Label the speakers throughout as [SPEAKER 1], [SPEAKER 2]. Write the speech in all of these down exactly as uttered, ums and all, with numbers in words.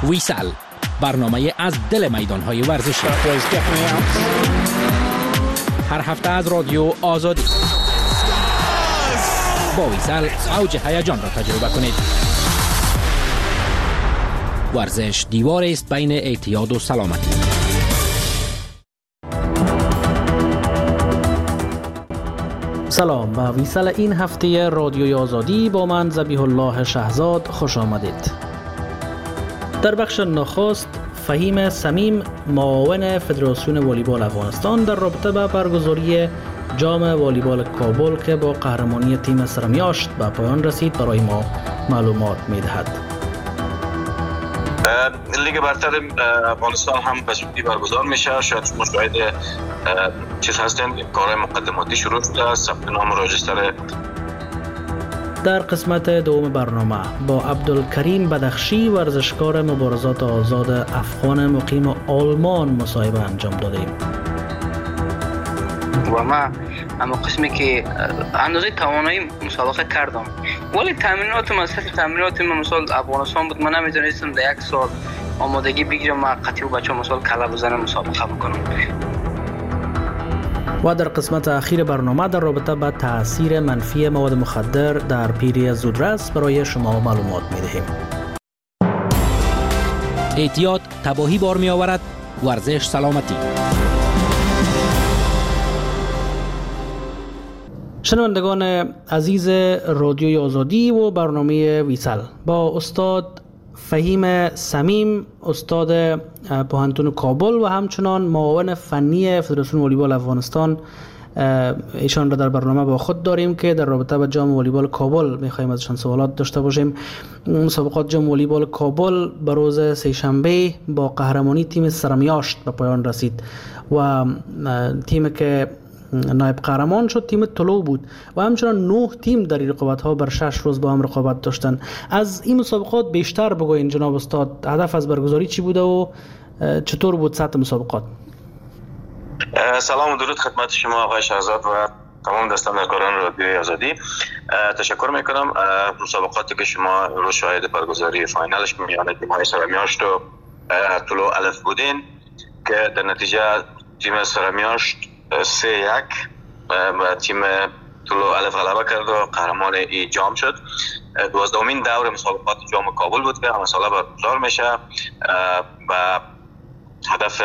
[SPEAKER 1] ویسل، برنامه از دل میدان‌های ورزشی. هر هفته از رادیو آزادی. با ویسل اوج هیجان را تجربه کنید. ورزش دیوار است بین اعتیاد و سلامتی.
[SPEAKER 2] سلام، به ویسل این هفته رادیوی آزادی با من ذبیح الله شهزاد خوش آمدید. در بخش نخست فهیم صمیم، معاون فدراسیون والیبال افغانستان، در رابطه با برگزاری جام والیبال کابل که با قهرمانی تیم سرمیاشت به پایان رسید برای ما معلومات می‌دهد.
[SPEAKER 3] لیگ برتر افغانستان هم به زودی برگزار میشه. شاید شما شاهد چیز هستین، کارهای مقدماتی شروع شده، ثبت نام راجستر.
[SPEAKER 2] در قسمت دوم برنامه با عبدالکریم بدخشی، ورزشکار مبارزات آزاد افغان مقیم آلمان، مصاحبه انجام دادیم.
[SPEAKER 4] و ما اما قسمی که اندازه توانایی مسابقه کردم، ولی تمرینات مصرف تمرینات من مثلا افغانستان بود، من نمیتونستم در یک سال آمادگی بگیرم موقتی و بچه‌ها مثلا کلا بزنم مسابقه بکنم.
[SPEAKER 2] و در قسمت اخیر برنامه در رابطه با تاثیر منفی مواد مخدر در پیری زودرس برای شما معلومات می‌دهیم.
[SPEAKER 1] اعتیاد تباهی بار می آورد، ورزش سلامتی.
[SPEAKER 2] شنوندگان عزیز رادیوی آزادی و برنامه ویسل، با استاد فهیم صمیم، استاد پوهنتون کابل و همچنان معاون فنی فدراسیون والیبال افغانستان، ایشان را در برنامه با خود داریم که در رابطه با جام والیبال کابل می‌خوایم ازشان سوالات داشته باشیم. مسابقات جام والیبال کابل به روز سه‌شنبه با قهرمانی تیم سرمیاشت به پایان رسید و تیمی که نایب قهرمان شد تیم طلوع بود و همچنان نه تیم در این رقابت‌ها بر شش روز با هم رقابت داشتن. از این مسابقات بیشتر بگوین جناب استاد، هدف از برگزاری چی بوده و چطور بود سطح مسابقات؟
[SPEAKER 3] سلام و درود خدمت شما آقای شهزاد و تمام دستاندرکاران رادیوی آزادی. تشکر میکنم. مسابقاتی که شما رو شاهد برگزاری فاینالش میان تیم‌های سرمیاشت و طلوع الف بودین که در نتیجه تیم سرمیاشت سه یک و تیم طلوع الف غلبه کرد و قهرمان ای جام شد. دوازدهمین دور مسابقات جام کابل بود که هر ساله برگزار میشه و هدف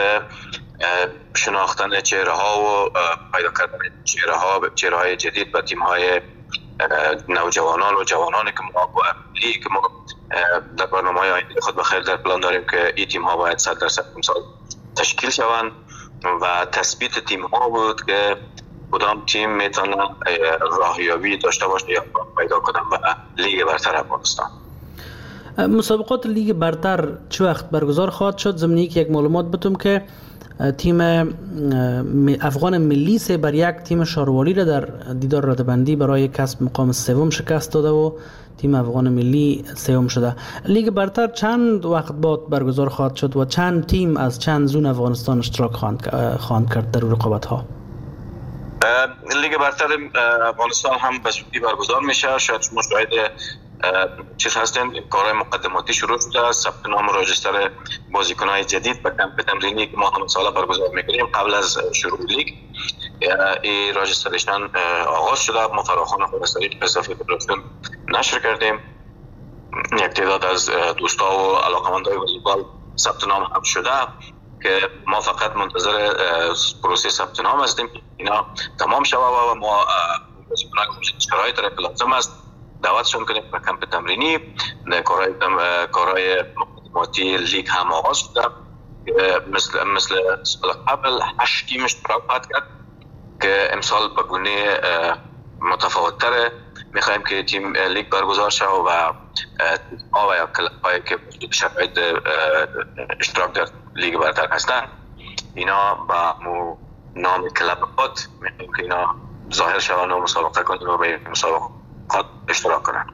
[SPEAKER 3] شناختن چهره ها و پیدا کردن چهره ها چهره های جدید به تیم های نوجوانان و جوانانی که ما که ما در برنامه های آینده خود بخیر در پلان داریم که این تیم ها باید صد درصد امسال تشکیل شوند و تثبیت تیم ها بود که کدام تیم میتونه راهیابی داشته باشه یا پیدا کنن به لیگ برتر افغانستان.
[SPEAKER 2] مسابقات لیگ برتر چه وقت برگزار خواهد شد؟ ضمن که یک معلومات بدم که تیم افغان ملی سه بر یک تیم شاروالی را در دیدار ردبندی برای کسب مقام سوم شکست داده و تیم افغان ملی سوم شده. لیگ برتر چند وقت بعد برگزار خواهد شد و چند تیم از چند زون افغانستان اشتراک خواهند کرد در رقابت ها؟
[SPEAKER 3] لیگ برتر افغانستان هم به زودی برگزار میشه. شاید شما شاهد چیز هستین، کارهای مقدماتی شروع شده، ثبت نام و راجستر بازیکن‌های جدید به کمپ تمرینی که ما هم ساله برگزار میکنیم قبل از شروع لیگ این راجسترشن آغاز شده. ما فراخوان خودستری به صفحه فدراسیون نشر کردیم. یک تعداد از دوستا و علاقمندای والیبال ثبت نام هم شده که ما فقط منتظر پروسه ثبت نام هستیم اینا تمام شود و ما بازیکنان شرایط را که لازم است دعوتشون کنیم به کمپ تمرینی. کارهای کارهای مقدماتی لیگ هم آغاز شده. مثل مثل سال قبل هشت تیم اشتراک خواهد کرد که امسال به گونه متفاوت‌تر می‌خوایم که تیم لیگ برگزار شود و آوا یا کلاب‌هایی که شرایط اشتراک در لیگ برتر هستند اینا با نام کلاب خود می‌خوایم که اینا ظاهر شوند و مسابقه کنند و به مسابقات اشتراک کنند.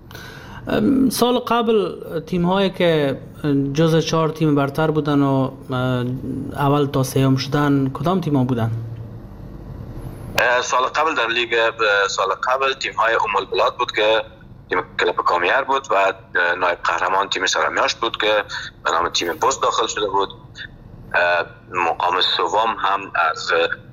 [SPEAKER 2] سال قبل تیم هایی که جز چهار تیم برتر بودن و اول تا سوم شدن کدام تیم ها بودن؟
[SPEAKER 3] سال قبل در لیگ سال قبل تیم های ام البلاد بود که تیم کلاب کامیار بود و نایب قهرمان تیم سرمیاشت بود که به نام تیم بوس داخل شده بود. مقام سوم هم از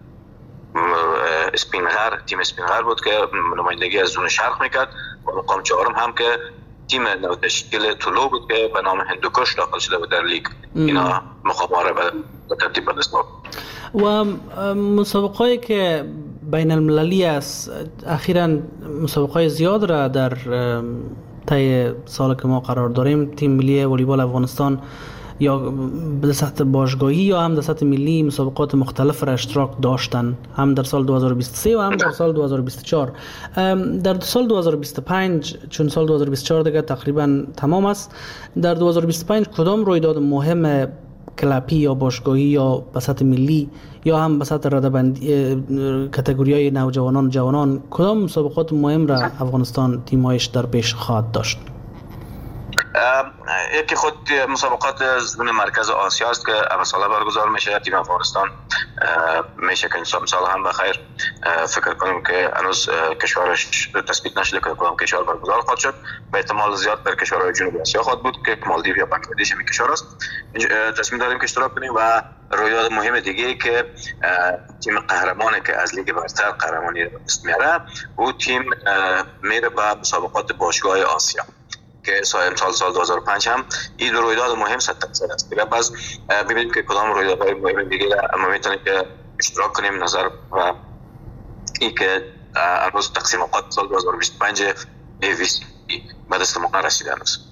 [SPEAKER 3] اسپینغر تیم اسپینغر بود که نمایندگی از زون شرق میکرد و مقام چهارم هم که تیم نو تشکیل طلوع بود که به نام هندوکش داخل شده بود در لیگ. اینا مقام‌ها را به ترتیب بندست.
[SPEAKER 2] و مسابقه‌ای که بین المللی است، اخیراً مسابقه‌های زیاد را در طی سال که ما قرار داریم تیم ملی والیبال افغانستان یا به سطح باشگاهی یا هم در سطح ملی مسابقات مختلف را اشتراک داشتن، هم در سال دو هزار و بیست و سه و هم در سال دو هزار و بیست و چهار. در سال دو هزار و بیست و پنج چون سال دو هزار و بیست و چهار دیگه تقریبا تمام است، در دو هزار و بیست و پنج کدام رویداد مهم کلپی یا باشگاهی یا به سطح ملی یا هم به سطح رده‌بندی کاتگوری‌های نوجوانان و جوانان کدام مسابقات مهم را افغانستان تیم‌هایش در پیش خواهد داشت؟
[SPEAKER 3] یکی خود مسابقات زون مرکز آسیا است که اول ساله برگزار میشه. تیم افغانستان میشه که این سال هم بخیر فکر کنیم که هنوز کشورش تثبیت نشده که کدام کشور برگزار خواهد شد. به احتمال زیاد در کشورهای جنوبی آسیا خواهد بود که مالدیو یا بنگلادش این کشور است. تصمیم داریم که اشتراک کنیم. و رویداد مهم دیگه که تیم قهرمانی که از لیگ برتر قهرمانی رو دست میاره، او تیم میره به مسابقات باشگاه آسیا که سال سال سال دو هزار و پنج هم این رویداد مهم صد درصد است. دیگه باز ببینیم که کدام رویدادهای مهم دیگه ما میتونیم که اشتراک کنیم نظر و این که امروز تقسیم اوقات سال دو هزار و بیست و پنج ای وی سی به دست ما رسیده است.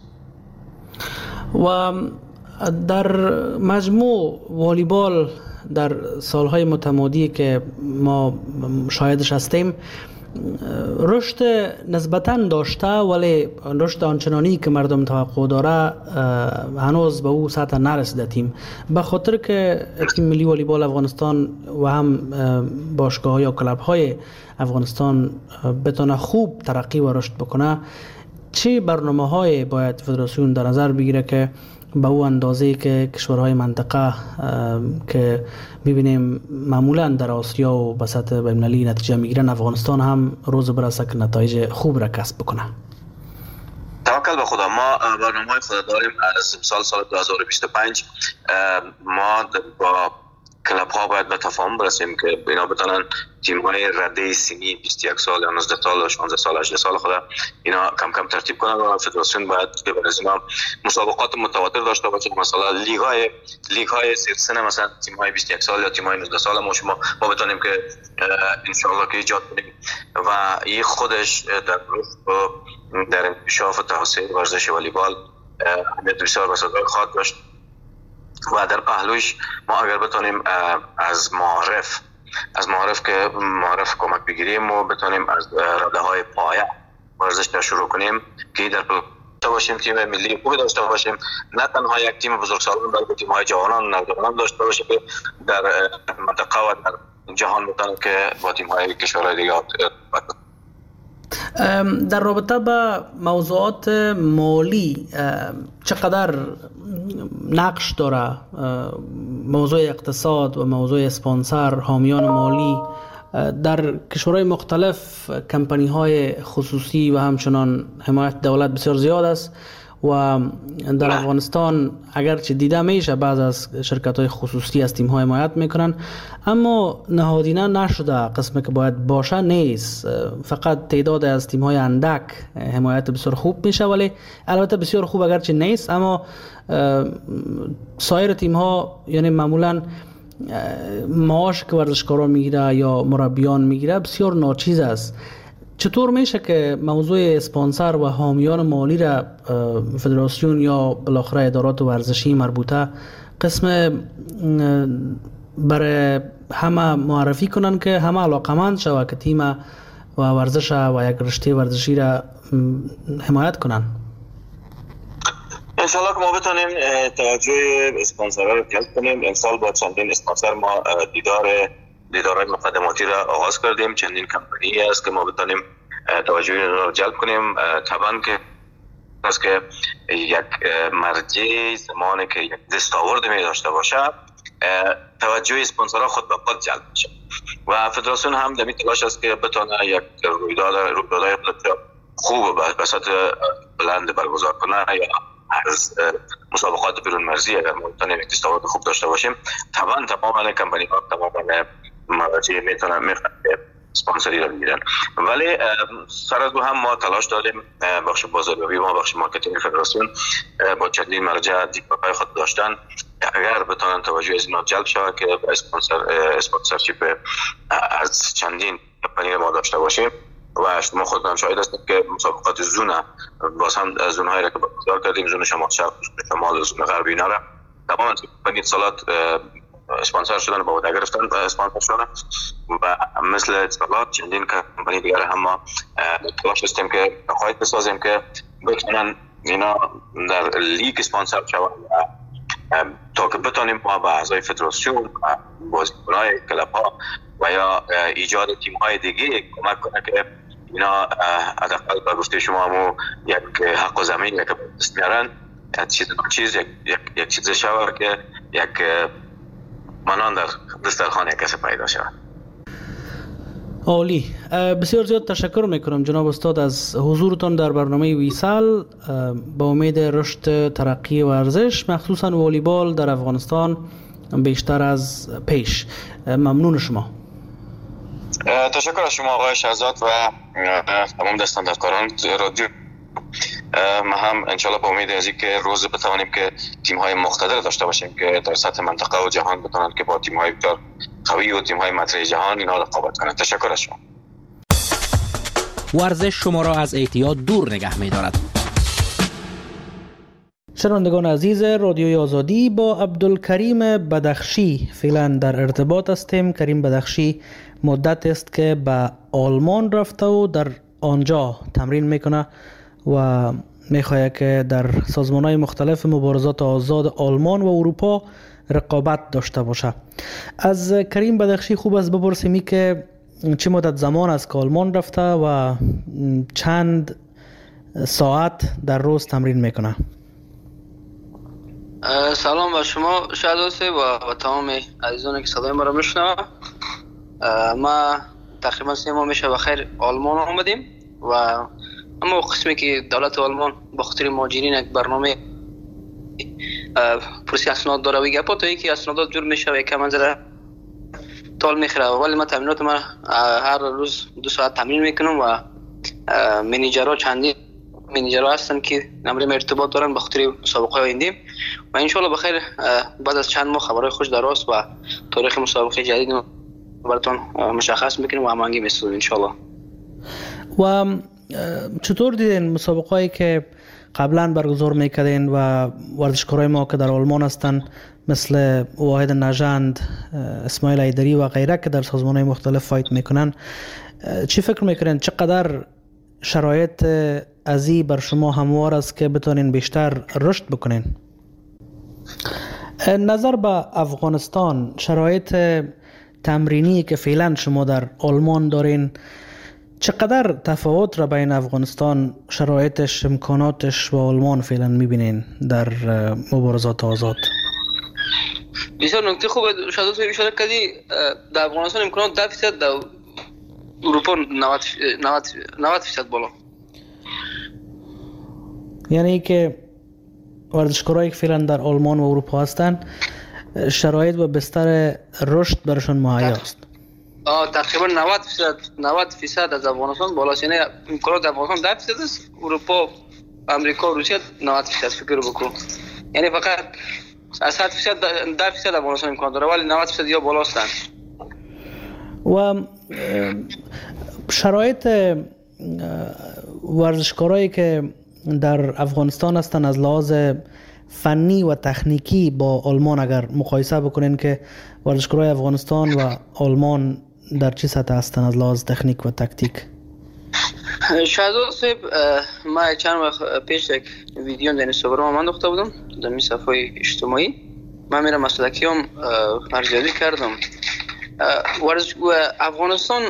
[SPEAKER 2] و در مجموع والیبال در سالهای متمادی که ما شاهدش هستیم رشد نسبتاً داشته، ولی رشد آنچنانی که مردم توقع داره هنوز به او سطح نرسیده تیم، به خاطر که تیم ملی والیبال افغانستان و هم باشگاه‌ها یا کلب‌های افغانستان بتونه خوب ترقی و رشد بکنه. چه برنامه‌های باید فدراسیون در نظر بگیره که به او اندازه‌ای که کشورهای منطقه که می‌بینیم معمولاً در آسیا و به سطح بین‌المللی نتیجه می‌گیرن، افغانستان هم روز برسه که نتایج خوب را کسب بکنه؟
[SPEAKER 3] توکل به خدا. ما برنامه‌های خود داریم از سال سال دو هزار و بیست و پنج. ما با کلاب ها باید به تفاهم برسیم که اینا بتونن تیم های رده سنی بیست و یک سال یا نوزده سال شانزده سال هجده سال خود اینا کم کم ترتیب کنن و فدراسیون باید که برای ما مسابقات متواتر داشته باشه. مثلا لیگ های لیگ های سن مثلا تیم های بیست و یک سال یا تیم های نوزده سال ما شما ما بتونیم که ان شاء الله که ایجاد کنیم و این خودش در در انکشاف و توسعه ورزش والیبال اهمیت بسیار بزرگی خواهد داشت. و در پهلوش ما اگر بتونیم از معارف از معارف که معارف کمک بگیریم و بتونیم از رده های پایه ورزش را شروع کنیم که در داشته باشیم تیم ملی خوبی داشته باشیم، نه تنها یک تیم بزرگسالان بلکه تیم های جوانان و نوجوانان داشته باشیم که در منطقه و در جهان بتونیم که با تیم های کشورهای دیگه
[SPEAKER 2] در رابطه با موضوعات مالی چقدر نقش داره موضوع اقتصاد و موضوع اسپانسر، حامیان مالی در کشورهای مختلف؟ کمپانی های خصوصی و همچنان حمایت دولت بسیار زیاد است و در افغانستان اگرچه دیده میشه بعض از شرکت های خصوصی از تیم های حمایت میکنن، اما نهادینه نشده قسمی که باید باشه نیست. فقط تعداد از تیم های اندک حمایت بسیار خوب میشه، ولی البته بسیار خوب اگرچه نیست، اما سایر تیم ها یعنی معمولا معاش که ورزشکاران میگیره یا مربیان میگیره بسیار ناچیز است. چطور میشه که موضوع اسپانسر و حامیان مالی را فدراسیون یا بالاخره ادارات ورزشی مربوطه قسم برای همه معرفی کنن که همه علاقمند شود که تیم و ورزش و یک رشته ورزشی را حمایت کنن؟
[SPEAKER 3] انشالله که ما بتونیم توجه اسپانسرها رو جلب کنیم. امسال با چندین اسپانسر ما دیدار دیدارهای مقدماتی را آغاز کردیم. چندین کمپانی است که ما بتونیم توجه رو جلب کنیم. طبعا که است که یک مرجع زمانی که یک دستاورد می داشته باشه توجه اسپانسرها خود به خود جلب میشه و فدراسیون هم در این تلاش است که بتونه یک رویداد رویدادهای خوب به سطح بلند برگزار کنه یا از مسابقات بیرون مرزی اگر ما بتونیم استفاده خوب داشته باشیم، طبعا تمام کمپانی ها تمام مراجع میتونن میخوان اسپانسری رو بگیرن. ولی سر از دو هم ما تلاش داریم، بخش بازاریابی ما بخش مارکتینگ فدراسیون با چندین مرجع دیدگاه‌های خود داشتن، اگر بتونن توجه از اینا جلب شود که با اسپانسر اسپانسرشیپ از چندین کمپانی ما داشته باشیم و شما خودتان شاهد هستید که مسابقات زون باز هم زون‌هایی را که برگزار کردیم، زون شمال شرق، شمال، زون غربی، اینا را تمام کمپانی اتصالات اسپانسر شدن، با عهده گرفتن اسپانسر شدن و مثل اتصالات چندین کمپانی دیگر هم ما تلاش هستیم که خواهد بسازیم که بتونن اینا در لیگ اسپانسر شوند تا که بتونیم ما به اعضای فدراسیون، بازیکن‌های کلب‌ها و یا ایجاد تیم‌های دیگه کمک کنه که اینا حداقل به گفته شما همو یک حق و زمین یک دست میارن، چیز یک یک چیز شوه که یک منان در دسترخوان یک کسی پیدا شود.
[SPEAKER 2] عالی، بسیار زیاد تشکر میکنم جناب استاد از حضورتان در برنامه ویسال. با امید رشد ترقی ورزش مخصوصا والیبال در افغانستان بیشتر از پیش. ممنون شما.
[SPEAKER 3] تشکر از شما آقای شهزاد و تمام دستاندرکاران رادیو. ما هم انشالله با امید از اینکه روز بتوانیم که تیم‌های مقتدر داشته باشیم که در سطح منطقه و جهان بتونن که با تیم‌های بسیار قوی و تیم‌های مطرح جهان اینا رقابت کنند. تشکر از شما.
[SPEAKER 1] ورزش شما را از اعتیاد دور نگه می‌دارد.
[SPEAKER 2] شنوندگان عزیز رادیوی آزادی، با عبدالکریم بدخشی فعلا در ارتباط هستیم. کریم بدخشی مدت است که به آلمان رفته و در آنجا تمرین میکنه و میخواهد که در سازمان‌های مختلف مبارزات آزاد آلمان و اروپا رقابت داشته باشه. از کریم بدخشی خوب است بپرسیم که چه مدت زمان است که آلمان رفته و چند ساعت در روز تمرین میکنه.
[SPEAKER 4] سلام با شما شهداسه و تمام عزیزانی که صدای ما را میشنوند. ما تقریبا سه ماه میشه بخیر آلمان آمدیم و اما قسمی که دولت آلمان با خاطر مهاجرین یک برنامه پرسی اسناد داره و گپا تا اینکه اسنادات جور میشه و یک منظره طول میخوره. ولی ما تمرینات ما هر روز دو ساعت تمرین میکنم و منیجرها چندین منیجرها هستن که نمره ارتباط دارن به خاطر مسابقه آینده و ان شاء الله بخیر بعد از چند ماه خبرهای خوش در راست و تاریخ مسابقه جدید براتون مشخص میکنیم و هماهنگی می‌سازیم ان شاء الله.
[SPEAKER 2] و چطور دیدین مسابقه‌ای که قبلا برگزار میکردین و ورزشکارای ما که در آلمان هستن مثل واحد نژند، اسماعیل ایدری و غیره که در سازمان‌های مختلف فایت میکنن، چی فکر میکنین چقدر شرایط ازی بر شما هموار است که بتونین بیشتر رشد بکنین؟ نظر به افغانستان، شرایط تمرینی که فعلا شما در آلمان دارین چقدر تفاوت را بین افغانستان شرایطش امکاناتش و آلمان فعلا میبینین در مبارزات آزاد؟
[SPEAKER 4] بسیار نکته خوبه شاید تو اشاره کردی. در افغانستان امکانات ده درصد، در اروپا نود درصد بالا. یعنی
[SPEAKER 2] که ورزشکارایی که فعلا در آلمان و اروپا هستن شرایط و بستر رشد برشون مهیا است.
[SPEAKER 4] آه تقریبا نود درصد نود درصد از افغانستان بالاست. یعنی امکانات در افغانستان ده درصد است، اروپا، امریکا و روسیه نود درصد فکر بکن. یعنی فقط از صد درصد ده درصد افغانستان امکان داره ولی نود درصد یا بالا هستند.
[SPEAKER 2] و شرایط ورزشکارایی که در افغانستان هستن از لحاظ فنی و تکنیکی با آلمان اگر مقایسه بکنین که ورزشکارای افغانستان و آلمان در چه سطح هستن از لحاظ تکنیک و تاکتیک؟
[SPEAKER 4] شهزاد صاحب، ما چند وقت پیش یک ویدیو در اینستاگرام من انداخته بودم در می صفحه اجتماعی. من میرم مسلکیام ارزیابی کردم. ورزش افغانستان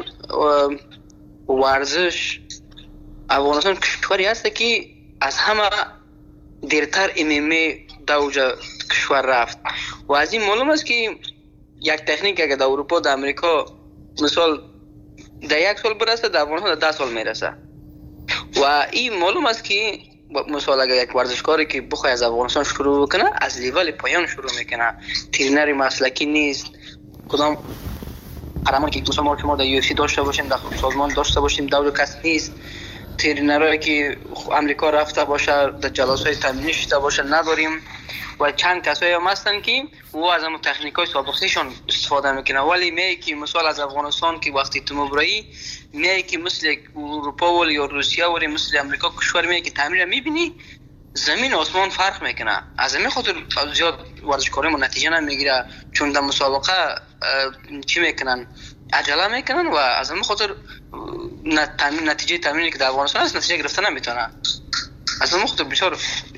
[SPEAKER 4] ورزش افغانستان کشوری هست که از همه دیرتر ام ام ای در اوج کشور رفت و از این معلوم است که یک تکنیک اگر در اروپا در امریکا مثال در یک سال برسه در افغانستان در ده سال میرسه و این معلوم است که مثلا اگر یک ورزشکاری که بخواد از افغانستان شروع بکنه از لیول پایان شروع میکنه، ترینر مسلکی نیست. کدام قهرمانی که مثلا ما که ما در یو اف سی داشته باشیم، در سازمان داشته باشیم، دور کس نیست. ترینرایی که امریکا رفته باشه، در جلسات تمرینی شده باشه نداریم. و چند کسایی هم هستن که او از همون تکنیکای سابقه‌شون استفاده میکنه. ولی میگه که مثلا از افغانستان که وقتی تو مبرایی میگه که مثل اروپا و یا روسیه و مثل امریکا کشور میگه که تمرین میبینی زمین آسمان فرق میکنه. از همین خاطر زیاد ورزشکارا نتیجه نمیگیره، چون در مسابقه چی میکنن، عجله میکنن و از همین خاطر نتیجه تمرینی که در افغانستان است نتیجه گرفتن نمیتونه. از همین خاطر بسیار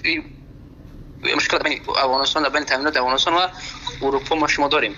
[SPEAKER 4] مشکل بین افغانستان بین تامینات افغانستان و اروپا ما شما داریم.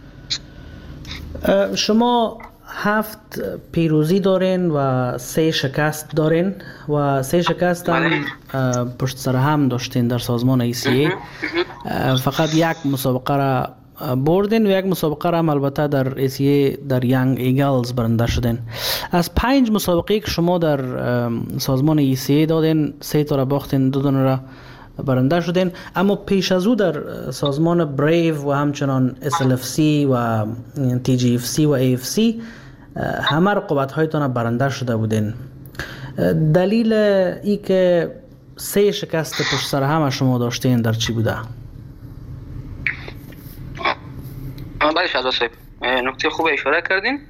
[SPEAKER 2] شما هفت پیروزی دارین و سه شکست دارین و سه شکست هم پشت سر هم داشتین در سازمان ای سی ای. فقط یک مسابقه را بردین و یک مسابقه را هم البته در ای سی ای در یانگ ایگلز برنده شدین. از پنج مسابقه که شما در سازمان ای سی ای دادین، سه تا را باختین، دو تا را برنده شدین. اما پیش از او در سازمان بریو و همچنان اس ال اف سی و تی جی اف سی و ای اف سی همه رقابت هایتان برنده شده بودین. دلیل ای که سه شکست پشت سر هم شما داشتین در چی بوده؟
[SPEAKER 4] بله شهزاد صاحب، نکته خوب اشاره کردین.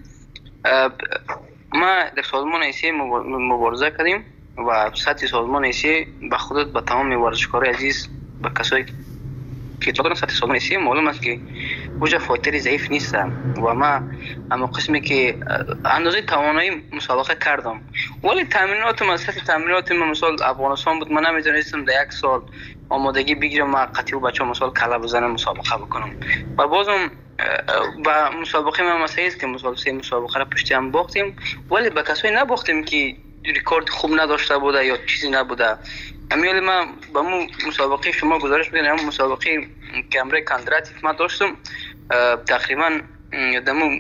[SPEAKER 4] ما در سازمان ای سی مبارزه کردیم و سطح سازمان ای سی به خودت به تمام ورزشکارای عزیز، به کسایی که تو سطح سازمان ای سی معلوم است که وجه فایتر ضعیف نیستم و ما اما قسمی که اندازه توانایی مسابقه کردم. ولی تمرینات ما سطح تمرینات ما مثلا افغانستان بود، من نمیدونستم در یک سال آمادگی بگیرم ما قطعی و بچه‌ها مثلا کلا بزنم مسابقه بکنم. و بازم با مسابقه ما مسئله است که مثلا سه مسابقه را پشت هم باختیم، ولی به کسایی نباختیم که ریکورد خوب نداشته بوده یا چیزی نبوده. امیالی من با مو مسابقه شما گزارش بدین، هم مسابقه کمره کاندراتیف ما داشتم تقریبا دمو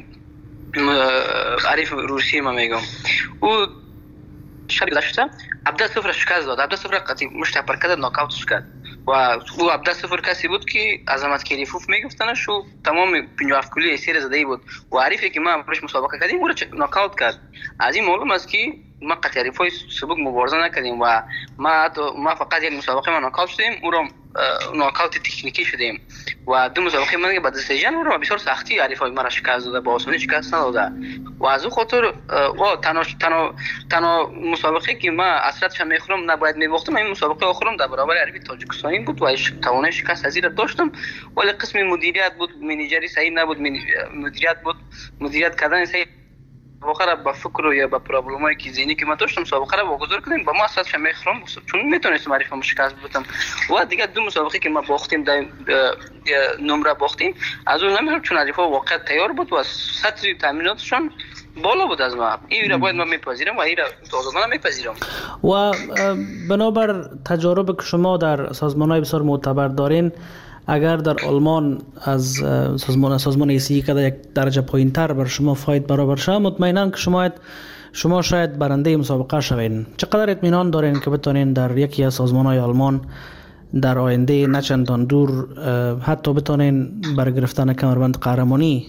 [SPEAKER 4] عریف روسی ما میگم. او شرکت داشته عبده صفر شکست داد، عبده صفر قطعی مشتپر کرد، ناکاوتش کرد. و او عبده صفر کسی بود که عظمت کلیفوف میگفتنش و تمام پنجاه و هفت کلی سیر زده بود و عریفی که ما برش مسابقه کردیم او را ناکاوت کرد. از این معلوم است که ما قطعی عریفای سبک مبارزه نکردیم و ما ما فقط یک مسابقه ما ناکاوت شدیم، او را ناکاوت تکنیکی شدیم و دو مسابقه من که با دستیجن او را بسیار سختی عریفای ما را شکست داده، با آسانی شکست نداده. و از او خاطر و تنها تنها تنها مسابقه که ما اصرتش میخورم نباید میباختم، این مسابقه آخرم در برابر عریف تاجیکستانی بود و توانای شکست پذیر داشتم. ولی قسم مدیریت بود، منیجری صحیح نبود، مدیریت بود، مدیریت کردن صحیح سابقه را با فکر و یا با پرابلمایی که ذهنی که ما داشتم سابقه را واگذار کردیم. با ما اصلاً میخرم چون میتونستم عریف ما شکست بدم و دیگه دو مسابقه که ما باختیم در نمره باختیم از اون نمیرم چون عریفا واقعا تیار بود و سطح تامیناتشون بالا بود از ما. این را باید ما میپذیرم و این را تازگانه میپذیرم.
[SPEAKER 2] و بنابر تجارب که شما در سازمان‌های بسیار معتبر دارین، اگر در آلمان از سازمان سازمان ای سی که یک درجه پایین‌تر بر شما فایت برابر شد، مطمئناً که شما شما شاید برنده مسابقه شوین. چقدر اطمینان دارین که بتونین در یکی از سازمان‌های آلمان در آینده نه چندان دور حتی بتونین بر گرفتن کمربند قهرمانی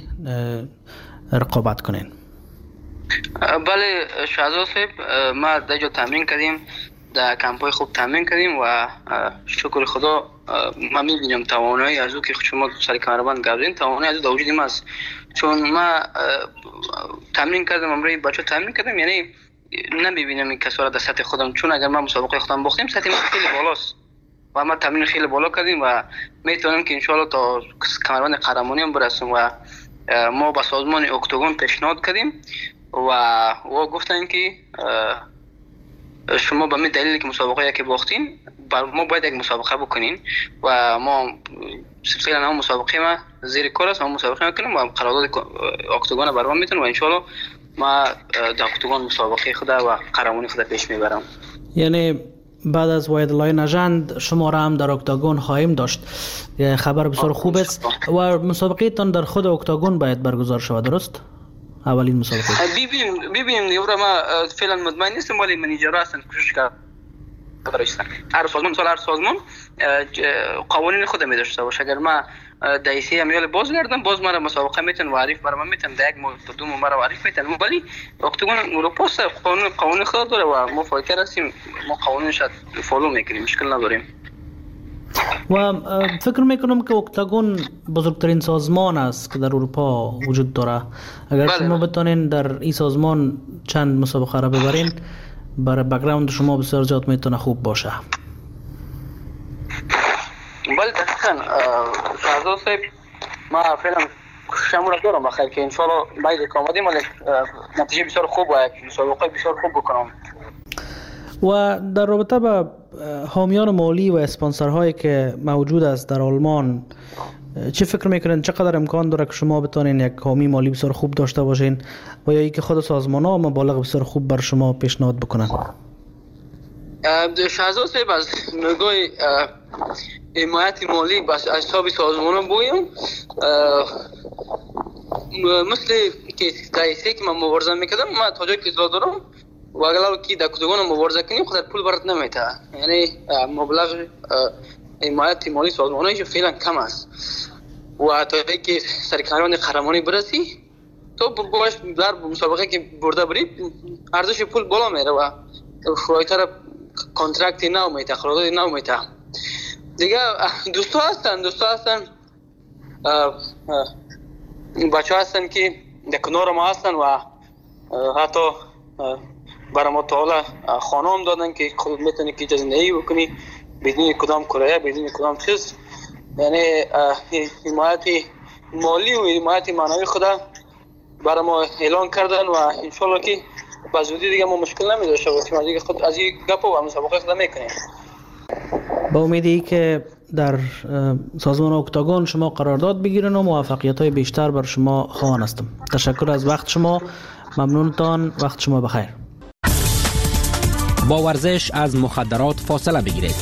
[SPEAKER 2] رقابت کنین؟
[SPEAKER 4] بله شهزاد صاحب، ما در جا تمرین کردیم، در کمپای خوب تمرین کردیم و شکر خدا ما میبینیم توانایی از او که شما سر کمربند گردین توانایی از او وجود ما است. چون ما تمرین کردم، امروز بچه تمرین کردم، یعنی نمیبینم این کسا را در سطح خودم، چون اگر ما مسابقه خودم باختیم سطح ما خیلی بالاست و ما تمرین خیلی بالا کردیم و میتونم که انشاءالله تا کمربند قهرمانی هم برسیم. و ما با سازمان اکتاگون پیشنهاد کردیم و و گفتن که شما به می دلیلی که مسابقه که باختین ما باید یک مسابقه بکنین و ما فعلا هم مسابقه ما زیر کار است، هم مسابقه میکنیم و قرارداد اکتاگون برام میتونم و انشالله ما در اکتاگون مسابقه خود و قهرمانی خود پیش میبرم.
[SPEAKER 2] یعنی بعد از وایدلای نژند شما را هم در اکتاگون خواهیم داشت. خبر بسیار خوب است و مسابقه تان در خود اکتاگون باید برگزار شود، درست؟ اولین مسابقه؟
[SPEAKER 4] ببینیم ببینیم دیگه ما فعلا مطمئن نیستم ولی منیجرها هستن کوشش کردن هر سازمان مثلا هر سازمان قوانین خود می داشته باشه. اگر ما دایسی امیال باز گردم باز مرا مسابقه میتون معرف برام میتون یک ماه دو ماه مرا معرف میتون ولی اکتاگون اروپا قانون قانون خود داره و ما فکر هستیم ما قانونش فالو میکنیم مشکل نداریم.
[SPEAKER 2] و فکر میکنم که اکتاگون بزرگترین سازمان است که در اروپا وجود داره. اگر بله شما بتونین در این سازمان چند مسابقه را ببرین برای بک‌گراند شما بسیار زیاد میتونه خوب باشه.
[SPEAKER 4] بله دقیقاً شهزاد صاحب ما فعلا شمول دارم بخیر که انشالله باید که آمدیم ولی نتیجه بسیار خوب و یک مسابقه بسیار خوب بکنم.
[SPEAKER 2] و در رابطه با حامیان مالی و اسپانسرهایی که موجود است در آلمان چه فکر میکنین چقدر امکان داره که شما بتونین یک حامی مالی بسیار خوب داشته باشین و یا اینکه خود سازمان‌ها مبالغ بسیار خوب بر شما پیشنهاد بکنن؟
[SPEAKER 4] شهزاد صاحب از نگاه حمایت مالی بس حساب سازمان‌ها بگویم مثل که رئیسی که من مبارزه میکردم ما تا جایی که اطلاع دارم و اگر که در اکتاگون مبارزه کنیم خود پول برات نمیته، یعنی مبلغ حمایت مالی سازمان‌هایش فعلا کم است و تا جایی که سرکاران قهرمانی برسی تو باش در مسابقه که برده بری ارزش پول بالا میره و شروعتر کانترکتی نو میته قراردادی نو میته دیگه. دوستا هستن دوستا هستن بچه هستن که در کنار ما هستن و حتی برای ما تا خانه هم دادن که خود میتونی که زندگی بکنی بدون کدام کرایه بدون کدام چیز، یعنی حمایت مالی و حمایت معنوی خدا برای ما اعلان کردن و انشالله که با زودی دیگه ما مشکل نمیداشته باشیم از این خود از این گپ و مسابقه خود میکنیم.
[SPEAKER 2] با امیدی که در سازمان اکتاگون شما قرارداد بگیرن و موفقیت های بیشتر بر شما خواهان هستم. تشکر از وقت شما، ممنونتان، وقت شما بخیر.
[SPEAKER 1] با ورزش از مخدرات فاصله بگیرید.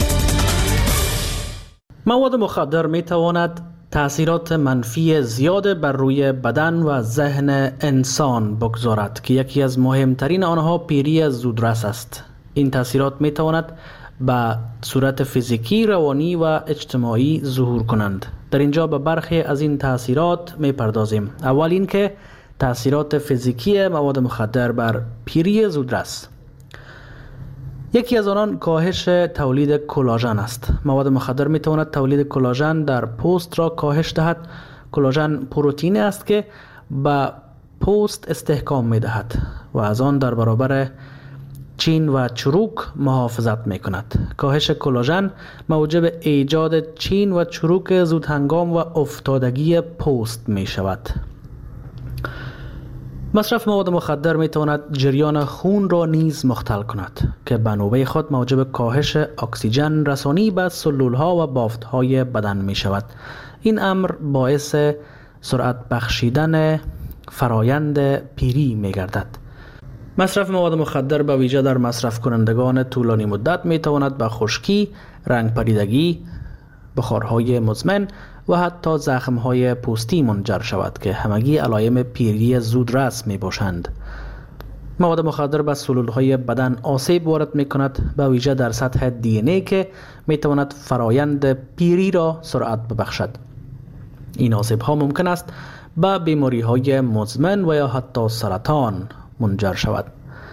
[SPEAKER 2] مواد مخدر می تواند تأثیرات منفی زیاد بر روی بدن و ذهن انسان بگذارد که یکی از مهمترین آنها پیری زودرس است. این تأثیرات می تواند به صورت فیزیکی، روانی و اجتماعی ظهور کنند. در اینجا به برخی از این تأثیرات می پردازیم. اول این که تأثیرات فیزیکی مواد مخدر بر پیری زودرس. یکی از آنان کاهش تولید کلاژن است. مواد مخدر می تواند تولید کلاژن در پوست را کاهش دهد. کلاژن پروتئین است که به پوست استحکام می دهد و از آن در برابر چین و چروک محافظت می کند. کاهش کلاژن موجب ایجاد چین و چروک زودهنگام و افتادگی پوست می شود. مصرف مواد مخدر می تواند جریان خون را نیز مختل کند که به نوبه خود موجب کاهش اکسیژن رسانی به سلول ها و بافت های بدن می شود. این امر باعث سرعت بخشیدن فرایند پیری می گردد. مصرف مواد مخدر به ویژه در مصرف کنندگان طولانی مدت می تواند به خشکی، رنگ پریدگی، بخارهای مزمن و حتی زخمهای پوستی منجر شود که همگی علائم پیری زودرس می باشند. مواد مخدر به سلولهای بدن آسیب وارد می کند به ویژه در سطح دی ان ای که می تواند فرایند پیری را سرعت ببخشد. این آسیب ها ممکن است به بیماری های مزمن و یا حتی سرطان منجر شود.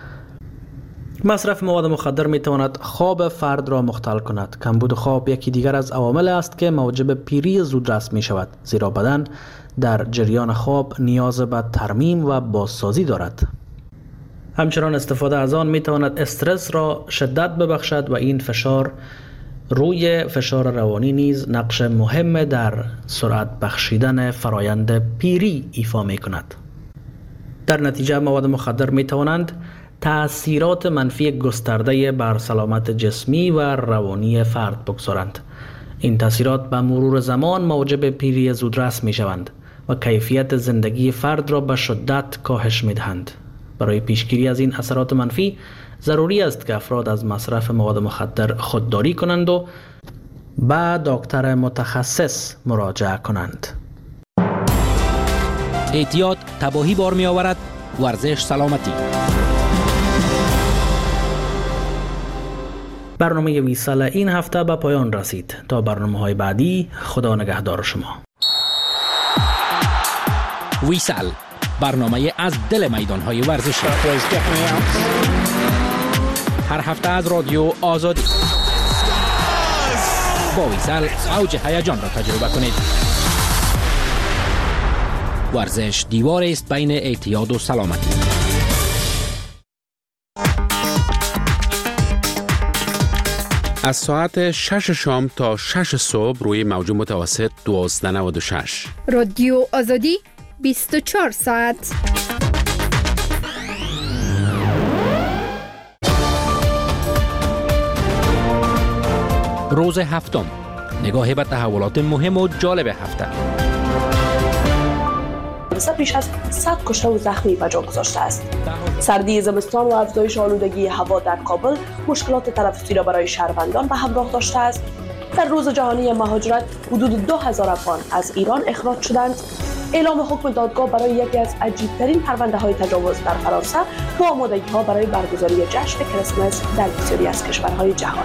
[SPEAKER 2] مصرف مواد مخدر می تواند خواب فرد را مختل کند. کمبود خواب یکی دیگر از عوامل است که موجب پیری زودرس می شود، زیرا بدن در جریان خواب نیاز به ترمیم و بازسازی دارد. همچنان استفاده از آن می تواند استرس را شدت ببخشد و این فشار روی فشار روانی نیز نقش مهم در سرعت بخشیدن فرایند پیری ایفا می کند. در نتیجه مواد مخدر می توانند تأثیرات منفی گسترده بر سلامت جسمی و روانی فرد بگذارند. این تأثیرات به مرور زمان موجب پیری زودرس می شوند و کیفیت زندگی فرد را به شدت کاهش می دهند. برای پیشگیری از این اثرات منفی ضروری است که افراد از مصرف مواد مخدر خودداری کنند و به دکتر متخصص مراجعه کنند.
[SPEAKER 1] احتیاط تباهی بار می آورد. ورزش سلامتی.
[SPEAKER 2] برنامه ویسال این هفته به پایان رسید. تا برنامه های بعدی، خدا نگهدار شما.
[SPEAKER 1] ویسال، برنامه از دل میدان های ورزشی. هر هفته از رادیو آزادی. با ویسال اوج هیجان را تجربه کنید. ورزش دیوار است بین اعتیاد و سلامتی.
[SPEAKER 5] از ساعت شش شام تا شش صبح روی موج متوسط دوازده و نود و شش.
[SPEAKER 6] رادیو آزادی بیست و چهار ساعت.
[SPEAKER 1] روز هفتم، نگاه به تحولات مهم و جالب هفته.
[SPEAKER 7] بیش از صد کشته و زخمی به جا گذاشته است. سردی زمستان و افزایش آلودگی هوا در کابل مشکلات تنفسی را برای شهروندان به همراه داشته است. در روز جهانی مهاجرت حدود دو هزار افغان از ایران اخراج شدند. اعلام حکم دادگاه برای یکی از عجیب‌ترین پرونده‌های تجاوز در فرانسه و آمادگی‌ها برای برگزاری جشن کریسمس در بسیاری از کشورهای جهان.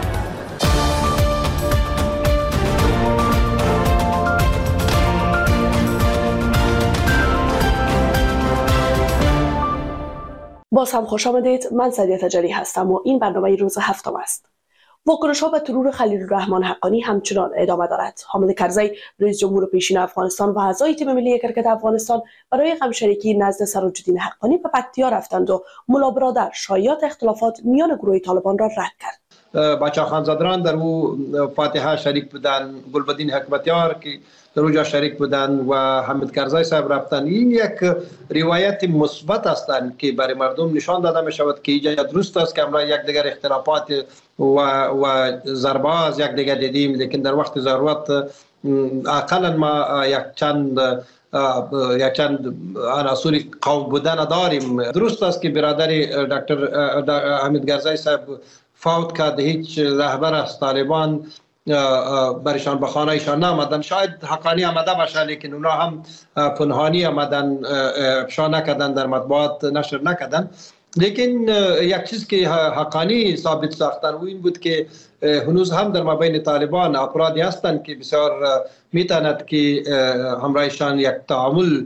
[SPEAKER 7] باز هم خوش آمدید. من سعدیه تجلی هستم و این برنامه روز هفتم است. واکنش‌ها به ترور خلیل الرحمن حقانی همچنان ادامه دارد. حامد کرزی رئیس جمهور پیشین افغانستان و اعضای تیم ملی کرکت افغانستان برای غمشریکی نزد سراج‌الدین حقانی به پکتیا رفتند و ملا برادر شایعات اختلافات میان گروه طالبان را رد کرد.
[SPEAKER 8] بچه خانزادران در او فاتحه شریک بودن، گلبدین حکمتیار که در اونجا شریک بودن و حامد کرزی صاحب رفتن. این یک روایت مثبت هستند که برای مردم نشان داده می شود که اینجا درست است که امروز یک دیگر اختلافات و و ضربه از یک دیگر دیدیم، لیکن در وقت ضرورت اقلا ما یک چند یک چند عناصر قوم بودن داریم. درست است که برادر دکتر حامد کرزی صاحب فوت کرد، هیچ رهبر از طالبان برشان به خانهشان نامدن. شاید حقانی آمده باشه لیکن اونا هم پنهانی آمدن، افشا نکردن، در مطبوعات نشر نکردن. لیکن یک چیز که حقانی ثابت ساختن و این بود که هنوز هم در مابین طالبان افرادی هستند که بسیار میتواند که همراهشان یک تعامل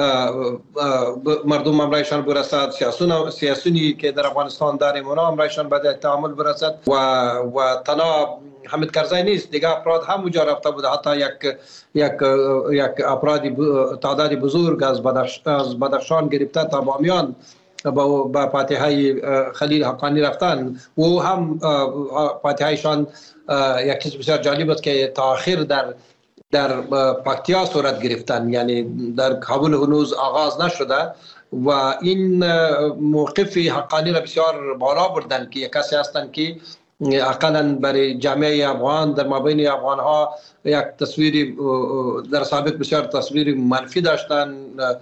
[SPEAKER 8] مردم همراهشان برسد، سیاسون سیاسونی که در افغانستان داریم اونا همراهشان به تعامل برسد و و تنها حامد کرزی نیست، دیگه افراد هم اونجا رفته بود. حتی یک یک یک افرادی تعداد بزرگ از بدخش از بدخشان گرفته تا بامیان با با فاتحه خلیل حقانی رفتن و هم فاتحهشان یک چیز بسیار جالب است که تاخیر در در پکتیا صورت گرفتن، یعنی در کابل هنوز آغاز نشده و این موقف حقانی را بسیار بالا بردن که یک کسی هستند که اقلا برای جامعه افغان در مابین افغان ها یک تصویری در سابق بسیار تصویری منفی داشتن،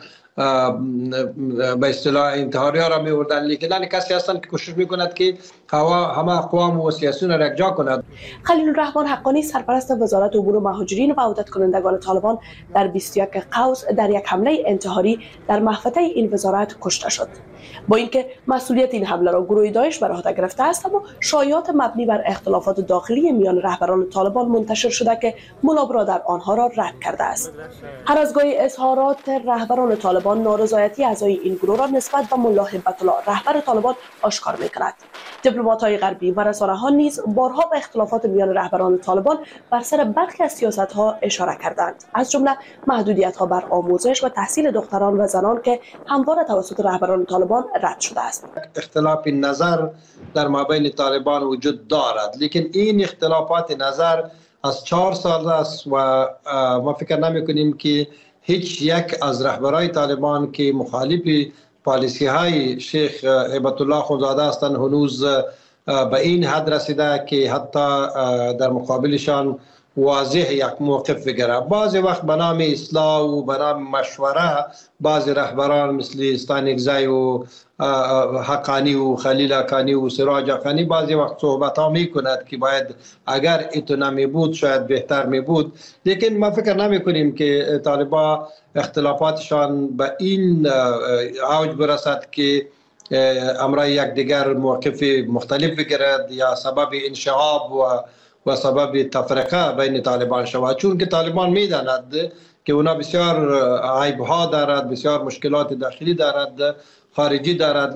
[SPEAKER 8] به اصطلاح انتحاری ها را می بردن، لیکن کسی هستند که کوشش می کند که هوا همه اقوام و سیاسیون را یکجا کند.
[SPEAKER 7] خلیل الرحمن حقانی سرپرست وزارت امور مهاجرین و عودت کنندگان طالبان در بیست و یک قوس در یک حمله انتحاری در محوطه این وزارت کشته شد. با اینکه مسئولیت این حمله را گروه داعش بر عهده گرفته است، اما شایعات مبنی بر اختلافات داخلی میان رهبران طالبان منتشر شده که ملا برادر آنها را رد کرده است. هر از گاهی اظهارات رهبران طالبان نارضایتی اعضای این گروه را نسبت به ملا هیبت الله رهبر طالبان آشکار می‌کند. دیپلمات‌های غربی و رسانه‌ها نیز بارها به اختلافات میان رهبران طالبان بر سر برخی از سیاست‌ها اشاره کردند، از جمله محدودیت‌ها بر آموزش و تحصیل دختران و زنان که همواره توسط رهبران طالبان رد شده است.
[SPEAKER 8] اختلاف نظر در مابین طالبان وجود دارد، لیکن این اختلافات نظر از چهار سال است و ما فکر نمی‌کنیم که هیچ یک از رهبرای طالبان که مخالف پالیسی های شیخ هیبت الله خونزاده هستند هنوز به این حد رسیده که حتی در مقابلشان واضح یک موقف بگیره. بعضی وقت به نام اصلاح و به نام مشوره بعضی رهبران مثل استانکزی و حقانی و خلیل حقانی و سراج حقانی بعضی وقت صحبت ها می کند که باید اگر ایتو نمی بود شاید بهتر می بود، لیکن ما فکر نمی کنیم که طالبا اختلافاتشان به این اوج برسد که امرای یک دیگر موقف مختلف بگیرد یا سبب انشعاب و و سبب تفرقه بین طالبان شود، چون که طالبان میداند که اونا بسیار عیبها دارد، بسیار مشکلات داخلی دارد، خارجی دارد.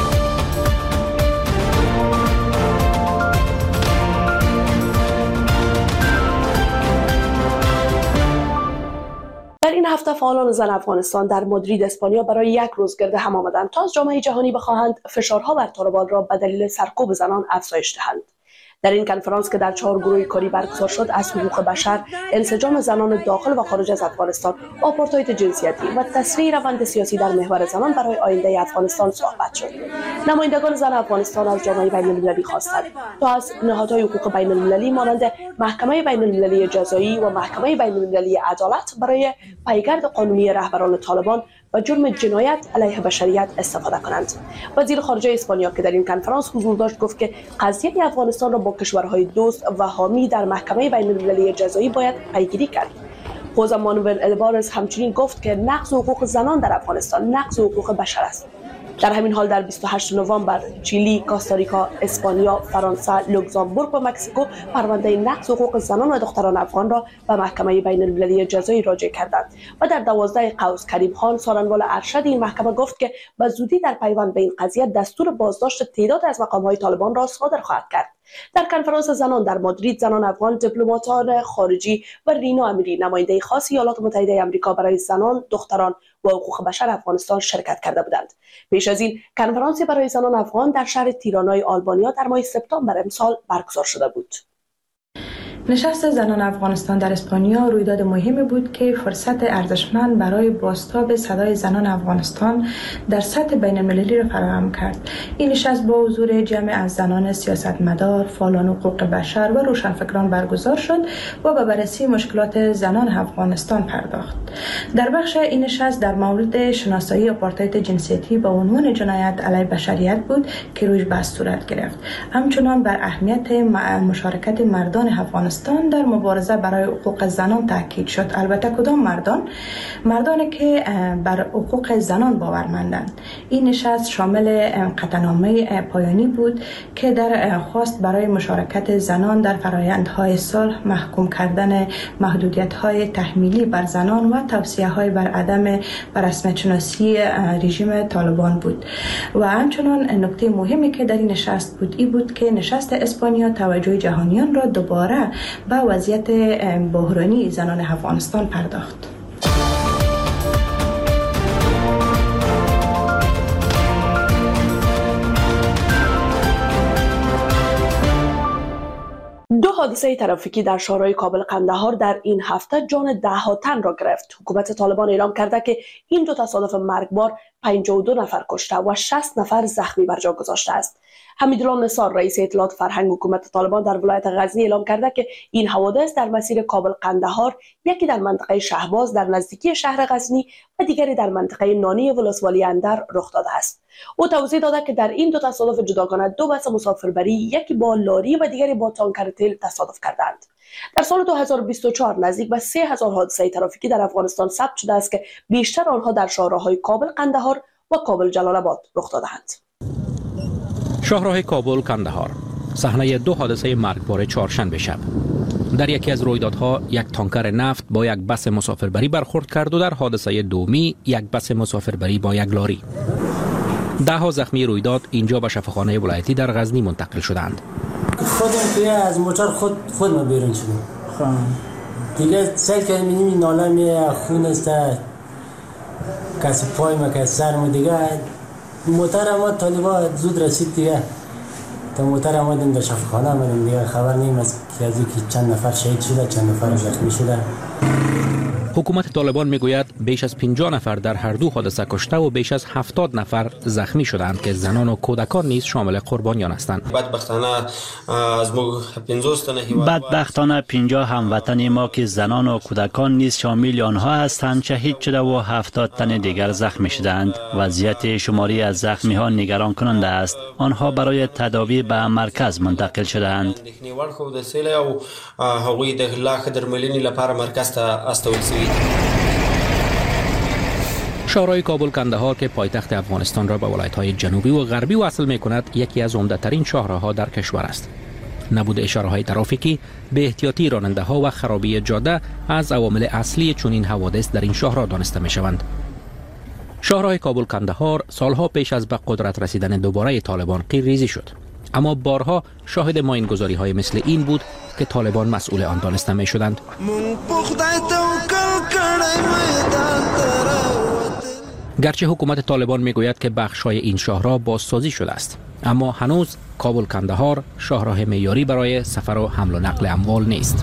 [SPEAKER 7] در این هفته فعالان زن افغانستان در مادرید اسپانیا برای یک روز گرد هم آمدند تا از جامعه جهانی بخواهند فشارها بر طالبان را به دلیل سرکوب زنان افزایش دهند. در این کنفرانس که در چهار گروه کاری برگزار شد، از حقوق بشر، انسجام زنان داخل و خارج از افغانستان، آپارتاید جنسیتی و تسریع روند سیاسی در محور زنان برای آینده افغانستان صحبت شد. نمایندگان زن افغانستان از جامعه بین المللی خواستند تا از نهادهای حقوق بین المللی مانند محکمه بین المللی جزایی و محکمه بین المللی عدالت برای پیگرد قانونی رهبران طالبان و جرم جنایت علیه بشریت استفاده کنند. وزیر خارجه اسپانیا که در این کنفرانس حضور داشت گفت که قضیه افغانستان را با کشورهای دوست و حامی در محکمه بین المللی جزایی باید پیگیری کرد. خوزه مانوئل البارز همچنین گفت که نقض حقوق زنان در افغانستان نقض حقوق بشر است. در همین حال در بیست و هشتم نوامبر چیلی، کوستاریکا، اسپانیا، فرانسه، لوکزامبورگ و مکزیکو پرونده نقض حقوق زنان و دختران افغان را به محکمه بین المللی جزایی راجع کردند و در دوازده قوس کریم خان سارنوال ارشد این محکمه گفت که به زودی در پیوند به این قضیه دستور بازداشت تعداد از مقام‌های طالبان را صادر خواهد کرد. در کنفرانس زنان در مادرید، زنان افغان، دیپلماتان خارجی و رینا امیری، نماینده خاص ایالات متحده آمریکا برای زنان، دختران و حقوق بشر افغانستان شرکت کرده بودند. پیش از این کنفرانسی برای زنان افغان در شهر تیرانای آلبانیا در ماه سپتامبر امسال برگزار شده بود.
[SPEAKER 9] نشست زنان افغانستان در اسپانیا رویداد مهمی بود که فرصت ارزشمند برای بازتاب صدای زنان افغانستان در سطح بین المللی را فراهم کرد. این نشست با حضور جمع از زنان سیاستمدار، فعالان حقوق بشر و روشنفکران برگزار شد و به بررسی مشکلات زنان افغانستان پرداخت. در بخش این نشست در مورد شناسایی آپارتاید جنسیتی به عنوان جنایت علیه بشریت بود که رویش بحث صورت گرفت. همچنان بر اهمیت مشارکت مردان افغانستان در مبارزه برای حقوق زنان تاکید شد. البته کدام مردان؟ مردانی که بر حقوق زنان باورمندند. این نشست شامل قطعنامه پایانی بود که در خواست برای مشارکت زنان در فرآیندهای صلح، محکوم کردن محدودیت‌های تحمیلی بر زنان و توصیه‌های بر عدم رسمیت‌شناسی رژیم طالبان بود. و همچنان نکته مهمی که در این نشست بود این بود که نشست اسپانیا توجه جهانیان را دوباره به وضعیت بحرانی زنان افغانستان پرداخت.
[SPEAKER 7] دو حادثه ترافیکی در شهرهای کابل قندهار در این هفته جان ده ها تن را گرفت. حکومت طالبان اعلام کرده که این دو تصادف مرگبار پنجاه و دو نفر کشته و شصت نفر زخمی بر جا گذاشته است. حمیدالله نثار رئیس اطلاعات فرهنگ حکومت طالبان در ولایت غزنی اعلام کرده که این حوادث در مسیر کابل قندهار، یکی در منطقه شهباز در نزدیکی شهر غزنی و دیگری در منطقه نانی ولسوالی اندر رخ داده است. او توضیح داده که در این دو تصادف جداگانه دو بس مسافربری، یکی با لاری و دیگری با تانکر تیل تصادف کردند. در سال دو هزار و بیست و چهار نزدیک به سه هزار حادثه ترافیکی در افغانستان ثبت شده است که بیشتر آنها در شاهراه‌های کابل قندهار و کابل جلال آباد رخ داده‌اند.
[SPEAKER 1] شاهراه کابل کندهار، صحنه دو حادثه مرگبار چهارشنبه شب. در یکی از رویدادها یک تانکر نفت با یک بس مسافربری برخورد کرد و در حادثه دومی یک بس مسافربری با یک لاری. ده ها زخمی رویداد اینجا به شفاخانه ولایتی در غزنی منتقل شدند.
[SPEAKER 10] خودم توی از موتور خود خود ما بیرون شدیم. دیگه سعی کردیم این ناله می خون است، کسی پای ما کسی سر ما دیگه موتور ما طالبا زود رسید دیگه. تا موتور ما دیم در شفاخانه آمدیم دیگه خبر نیم از که از اینکه چند نفر شهید شده چند نفر زخمی شده.
[SPEAKER 1] حکومت طالبان میگوید بیش از پنجاه نفر در هر دو حادثه کشته و بیش از هفتاد نفر زخمی شدند که زنان و کودکان نیز شامل قربانیان هستند.
[SPEAKER 11] بدبختانه پنجاه هموطن ما که زنان و کودکان نیز شامل آنها هستند شهید شده و هفتاد تن دیگر زخمی شدند. وضعیت شماری از زخمی ها نگران کننده است. آنها برای تداوی به مرکز منتقل شدند.
[SPEAKER 1] شهرهای کابل کندهار که پایتخت افغانستان را به ولایت‌های جنوبی و غربی وصل می‌کند، یکی از عمده‌ترین شاهراه‌ها در کشور است. نبود اشاره‌های ترافیکی، به احتیاطی راننده‌ها و خرابی جاده از عوامل اصلی چنین حوادث در این شاهراه دانسته می‌شوند. شاهراه کابل کندهار سالها پیش از به قدرت رسیدن دوباره طالبان قیرریزی شد، اما بارها شاهد ماینگذاری‌های مثل این بود که طالبان مسئول آن دانسته می‌شدند. گرچه حکومت طالبان میگوید که بخش‌های این شاهراه بازسازی شده است، اما هنوز کابل کندهار شاهراه معیاری برای سفر و حمل و نقل اموال نیست.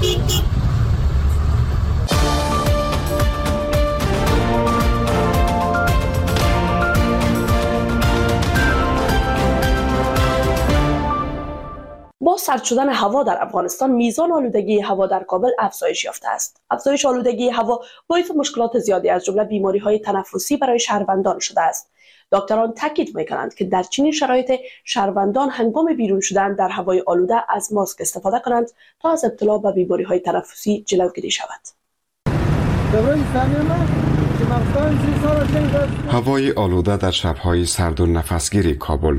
[SPEAKER 7] با سرد شدن هوا در افغانستان میزان آلودگی هوا در کابل افزایش یافته است. افزایش آلودگی هوا باعث مشکلات زیادی از جمله بیماری‌های تنفسی برای شهروندان شده است. دکتران تاکید می‌کنند که در چنین شرایط شهروندان هنگام بیرون شدن در هوای آلوده از ماسک استفاده کنند تا از ابتلا به بیماری‌های تنفسی جلوگیری شود.
[SPEAKER 12] هوای آلوده در شب‌های سرد و نفسگیر کابل.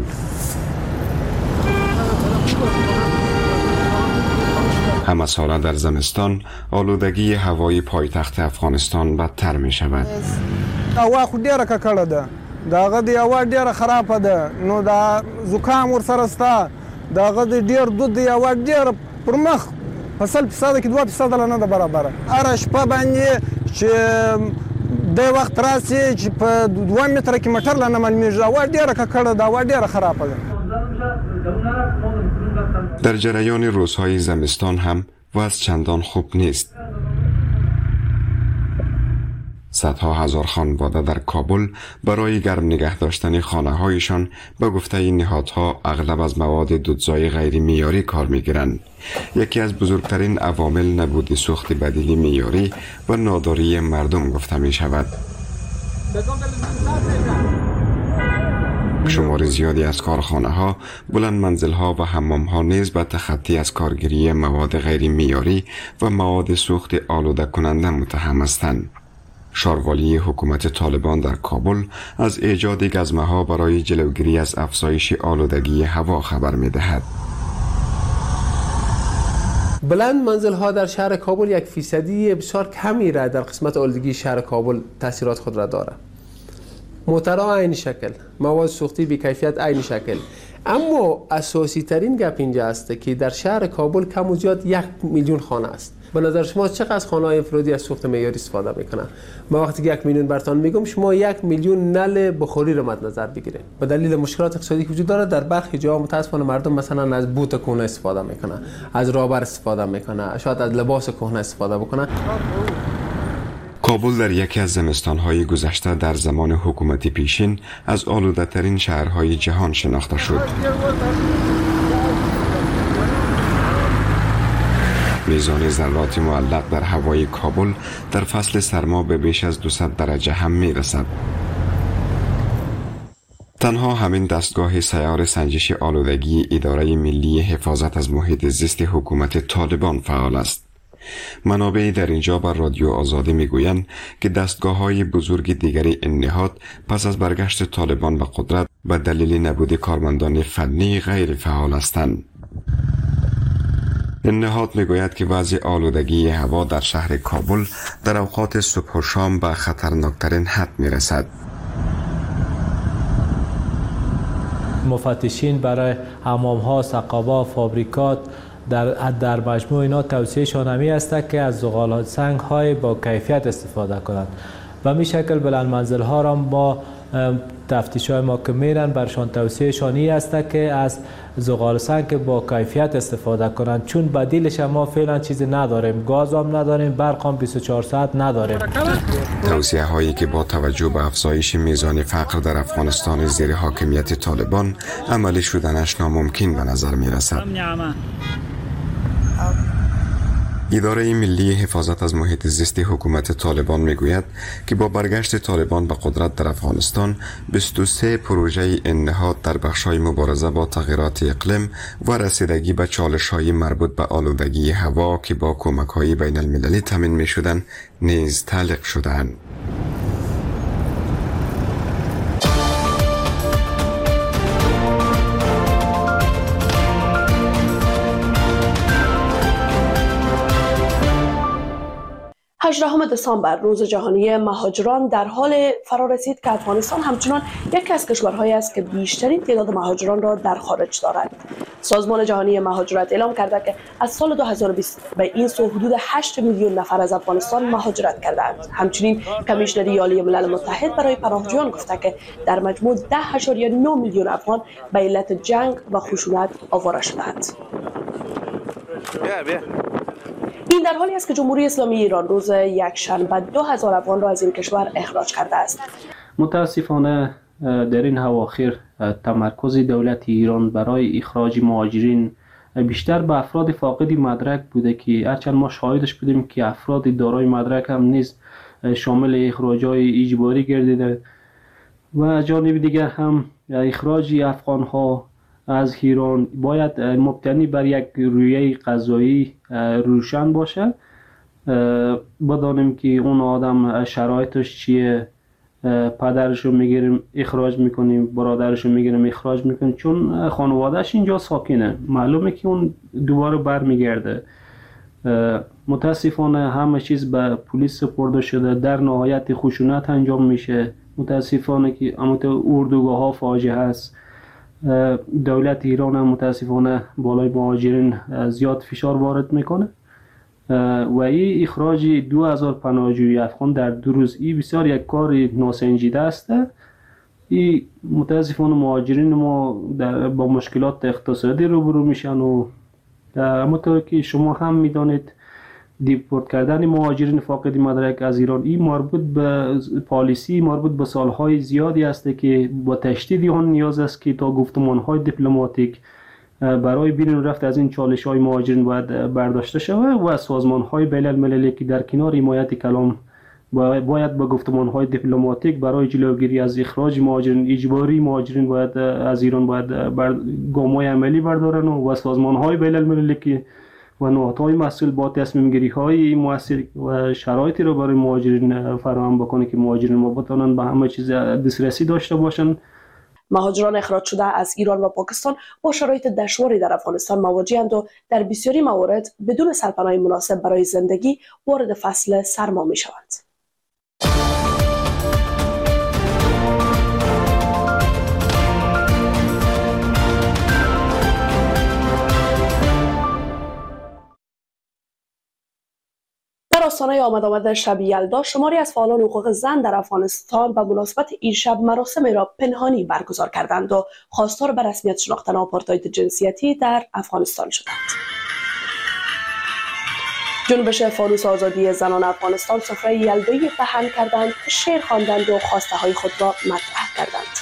[SPEAKER 12] همه ساله در زمستان آلودگی هوای پایتخت افغانستان بدتر می شود.
[SPEAKER 13] هوا خو ډیره ککړه ده. داغه دی هوا ډیره خرابه ده. نو دا زکام ورسره ستا. داغه دی ډیر دود دی هوا ډیره پرمخ. فصل فصل کې دوه فصل نه ده برابر. اره شپه باندې چې د وخت راسي چې په دوه متره کې مټر لنه معلومیږي. هوا ډیره ککړه ده. هوا ډیره خرابه ده.
[SPEAKER 12] در جریان روزهای زمستان هم وضع چندان خوب نیست. صدها هزار خانواده در کابل برای گرم نگه داشتن خانه‌هایشان به گفته این نهادها اغلب از مواد دودزای غیر معیاری کار می‌گیرند. یکی از بزرگترین عوامل نبود سوخت بدیلی معیاری و ناداری مردم گفته می‌شود. شمار زیادی از کارخانه ها، بلند منزل ها و حمام ها نیز به تخطی از کارگیری مواد غیر معیاری و مواد سوخت آلوده کننده متهم هستند. شاروالی حکومت طالبان در کابل از ایجاد گزمه ها برای جلوگیری از افزایش آلودگی هوا خبر می دهد.
[SPEAKER 14] بلند منزل ها در شهر کابل یک فیصدی بسیار کمی را در قسمت آلودگی شهر کابل تاثیرات خود را دارد. موترها عین شکل، مواد سوختی بی کیفیت عین شکل. اما اساسی ترین گپ اینجا است که در شهر کابل کم و زیاد یک میلیون خانه است. به نظر شما چقدر خانه‌های انفرادی از سوخت معیاری استفاده میکنن؟ ما وقتی که یک میلیون برتان میگم، شما یک میلیون نل بخاری رو مد نظر بگیرید. به دلیل مشکلات اقتصادی که وجود داره در برخی جاها متاسفانه مردم مثلا از بوت کهنه استفاده میکنن، از رابر استفاده میکنن، شاید از لباس کهنه استفاده بکنن.
[SPEAKER 12] کابل در یکی از زمستان‌های گذشته در زمان حکومت پیشین از آلوده‌ترین شهرهای جهان شناخته شد. میزان ذرات معلق در هوای کابل در فصل سرما به بیش از دویست درجه هم میرسد. تنها همین دستگاه سیار سنجش آلودگی اداره ملی حفاظت از محیط زیست حکومت طالبان فعال است. منابعی در اینجا بر رادیو آزادی میگویند که دستگاه‌های بزرگ دیگری این نهاد پس از برگشت طالبان به قدرت به دلیل نبود کارمندان فنی غیر فعال هستند. این نهاد میگوید که وضع آلودگی هوا در شهر کابل در اوقات صبح و شام به خطرناکترین حد میرسد.
[SPEAKER 15] مفتشین برای حمام‌ها، سقاب‌ها، فابریکات در در مجموع اینا توصیه‌شان همی است که از زغال سنگ های با کیفیت استفاده کنند و می شکل بلند منزل ها را با تفتیش های ما که میرن برشان توصیه شانی است که از زغال سنگ که با کیفیت استفاده کنند، چون بدیلش ما فعلا چیزی نداریم، گاز هم نداریم، برق هم بیست و چهار ساعت نداریم.
[SPEAKER 12] توصیه هایی که با توجه به افزایش میزان فقر در افغانستان زیر حاکمیت طالبان عملی شدنش ناممکن به نظر می رسد. اداره ملی حفاظت از محیط زیست حکومت طالبان میگوید که با برگشت طالبان به قدرت در افغانستان بیست و سه پروژه انحات در بخش‌های مبارزه با تغییرات اقلیم و رسیدگی به چالش‌های مربوط به آلودگی هوا که با کمک‌های بین المللی تامین می‌شدند نیز تعلیق شدند.
[SPEAKER 7] هجدهم دسامبر روز جهانی مهاجران در حال فرا رسید که افغانستان همچنان یکی از کشورهایی است که بیشترین تعداد مهاجران را در خارج دارد. سازمان جهانی مهاجرت اعلام کرده که از سال دو هزار و بیست به این سو حدود هشت میلیون نفر از افغانستان مهاجرت کردند. همچنین کمیشنری عالی ملل متحد برای پناهجویان گفته که در مجموع ده اشاریه نه میلیون افغان به علت جنگ و خشونت آواره شدند. این در حالی است که جمهوری اسلامی ایران روز یکشنبه دو هزار افغان را از این کشور اخراج کرده است.
[SPEAKER 2] متاسفانه در این اواخر تمرکز دولت ایران برای اخراج مهاجرین بیشتر به افراد فاقد مدرک بوده که هرچند ما شاهدش بودیم که افراد دارای مدرک هم نیز شامل اخراج‌های اجباری گردیده و جانب دیگر هم اخراج افغان‌ها از ایران باید مبتنی بر یک رویه قضایی روشن باشه. بدانیم که اون آدم شرایطش چیه، پدرش رو میگیریم اخراج میکنیم، برادرش رو میگیریم اخراج میکنیم، چون خانوادهش اینجا ساکنه، معلومه که اون دوباره برمیگرده. متاسفانه همه چیز به پلیس سپرده شده، در نهایت خشونت انجام میشه. متاسفانه که اما اردوگاه ها فاجعه هست. دولت ایران هم متاسفانه بالای مهاجرین زیاد فشار وارد میکنه و این اخراج دو هزار پناهجوی افغان در دو روز ای بسیار یک کار ناسنجیده است. این متاسفانه مهاجرین ما در با مشکلات اقتصادی روبرو میشن و همونطور که شما هم میدانید دیپورت کردن مهاجرین فاقد مدرک از ایران این مربوط به پالیسی مربوط به سالهای زیادی است که با تشدید آن نیاز است که تا گفتمانهای دیپلماتیک برای بیرون رفت از این چالش‌های مهاجرین باید برداشته شود و سازمان‌های بین المللی که در کنار حمایت کلام باید با گفتمان‌های دیپلماتیک برای جلوگیری از اخراج مهاجرین اجباری مهاجرین باید از ایران باید گام‌های عملی بردارن و سازمان‌های بین المللی که و نهادهای مسئول با تصمیم گیری های مؤثر و شرایطی را برای مهاجرین فراهم بکنه که مهاجرین ما بتونن به همه چیز دسترسی داشته باشن.
[SPEAKER 7] مهاجران اخراج شده از ایران و پاکستان با شرایط دشواری در افغانستان مواجه‌اند و در بسیاری موارد بدون سرپناه مناسب برای زندگی وارد فصل سرما می‌شوند. در آستانه آمد آمد شب یلدا شماری از فعالان حقوق زن در افغانستان به مناسبت این شب مراسم را پنهانی برگزار کردند و خواستار به رسمیت شناختن آپارتاید جنسیتی در افغانستان شدند. جنبش فانوس آزادی زنان افغانستان سفره یلدایی پهن کردند، شعر خواندند و خواسته های خود را مطرح کردند.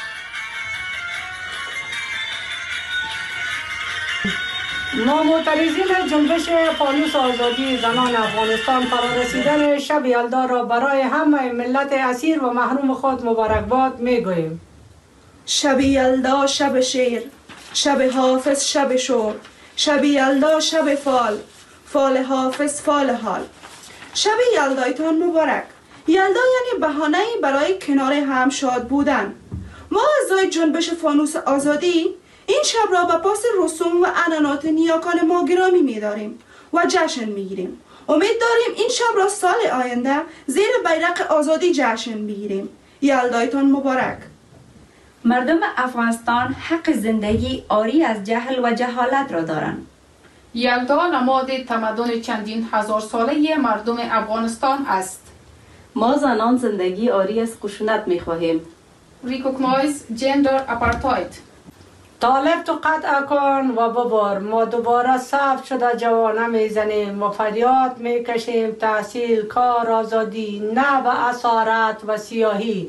[SPEAKER 16] ما معترضین جنبش فانوس آزادی زنان افغانستان فرارسیدن شب یلدا را برای همه ملت اسیر و محروم خود مبارکباد میگوییم.
[SPEAKER 17] شب یلدا شب شیر، شب حافظ شب شور، شب یلدا شب فال، فال حافظ فال حال. شب یلدایتان مبارک. یلدا یعنی بهانه‌ای برای کنار هم شاد بودن. ما اعضای جنبش فانوس آزادی این شب را به پاس رسوم و عنعنات نیاکان ما گرامی می‌داریم و جشن می‌گیریم. امید داریم این شب را سال آینده زیر بیرق آزادی جشن می‌گیریم. یلدایتان مبارک.
[SPEAKER 18] مردم افغانستان حق زندگی آری از جهل و جهالت را دارند.
[SPEAKER 19] یلدا نماد تمدن چندین هزار ساله مردم افغانستان است.
[SPEAKER 20] ما زنان زندگی آری از خشونت می‌خواهیم.
[SPEAKER 19] recognize gender apartheid.
[SPEAKER 16] طالب تو قطع کن و ببار، ما دوباره ثبت شده جوانه میزنیم و فریاد میکشیم تحصیل، کار، آزادی، نه به اسارت و سیاهی.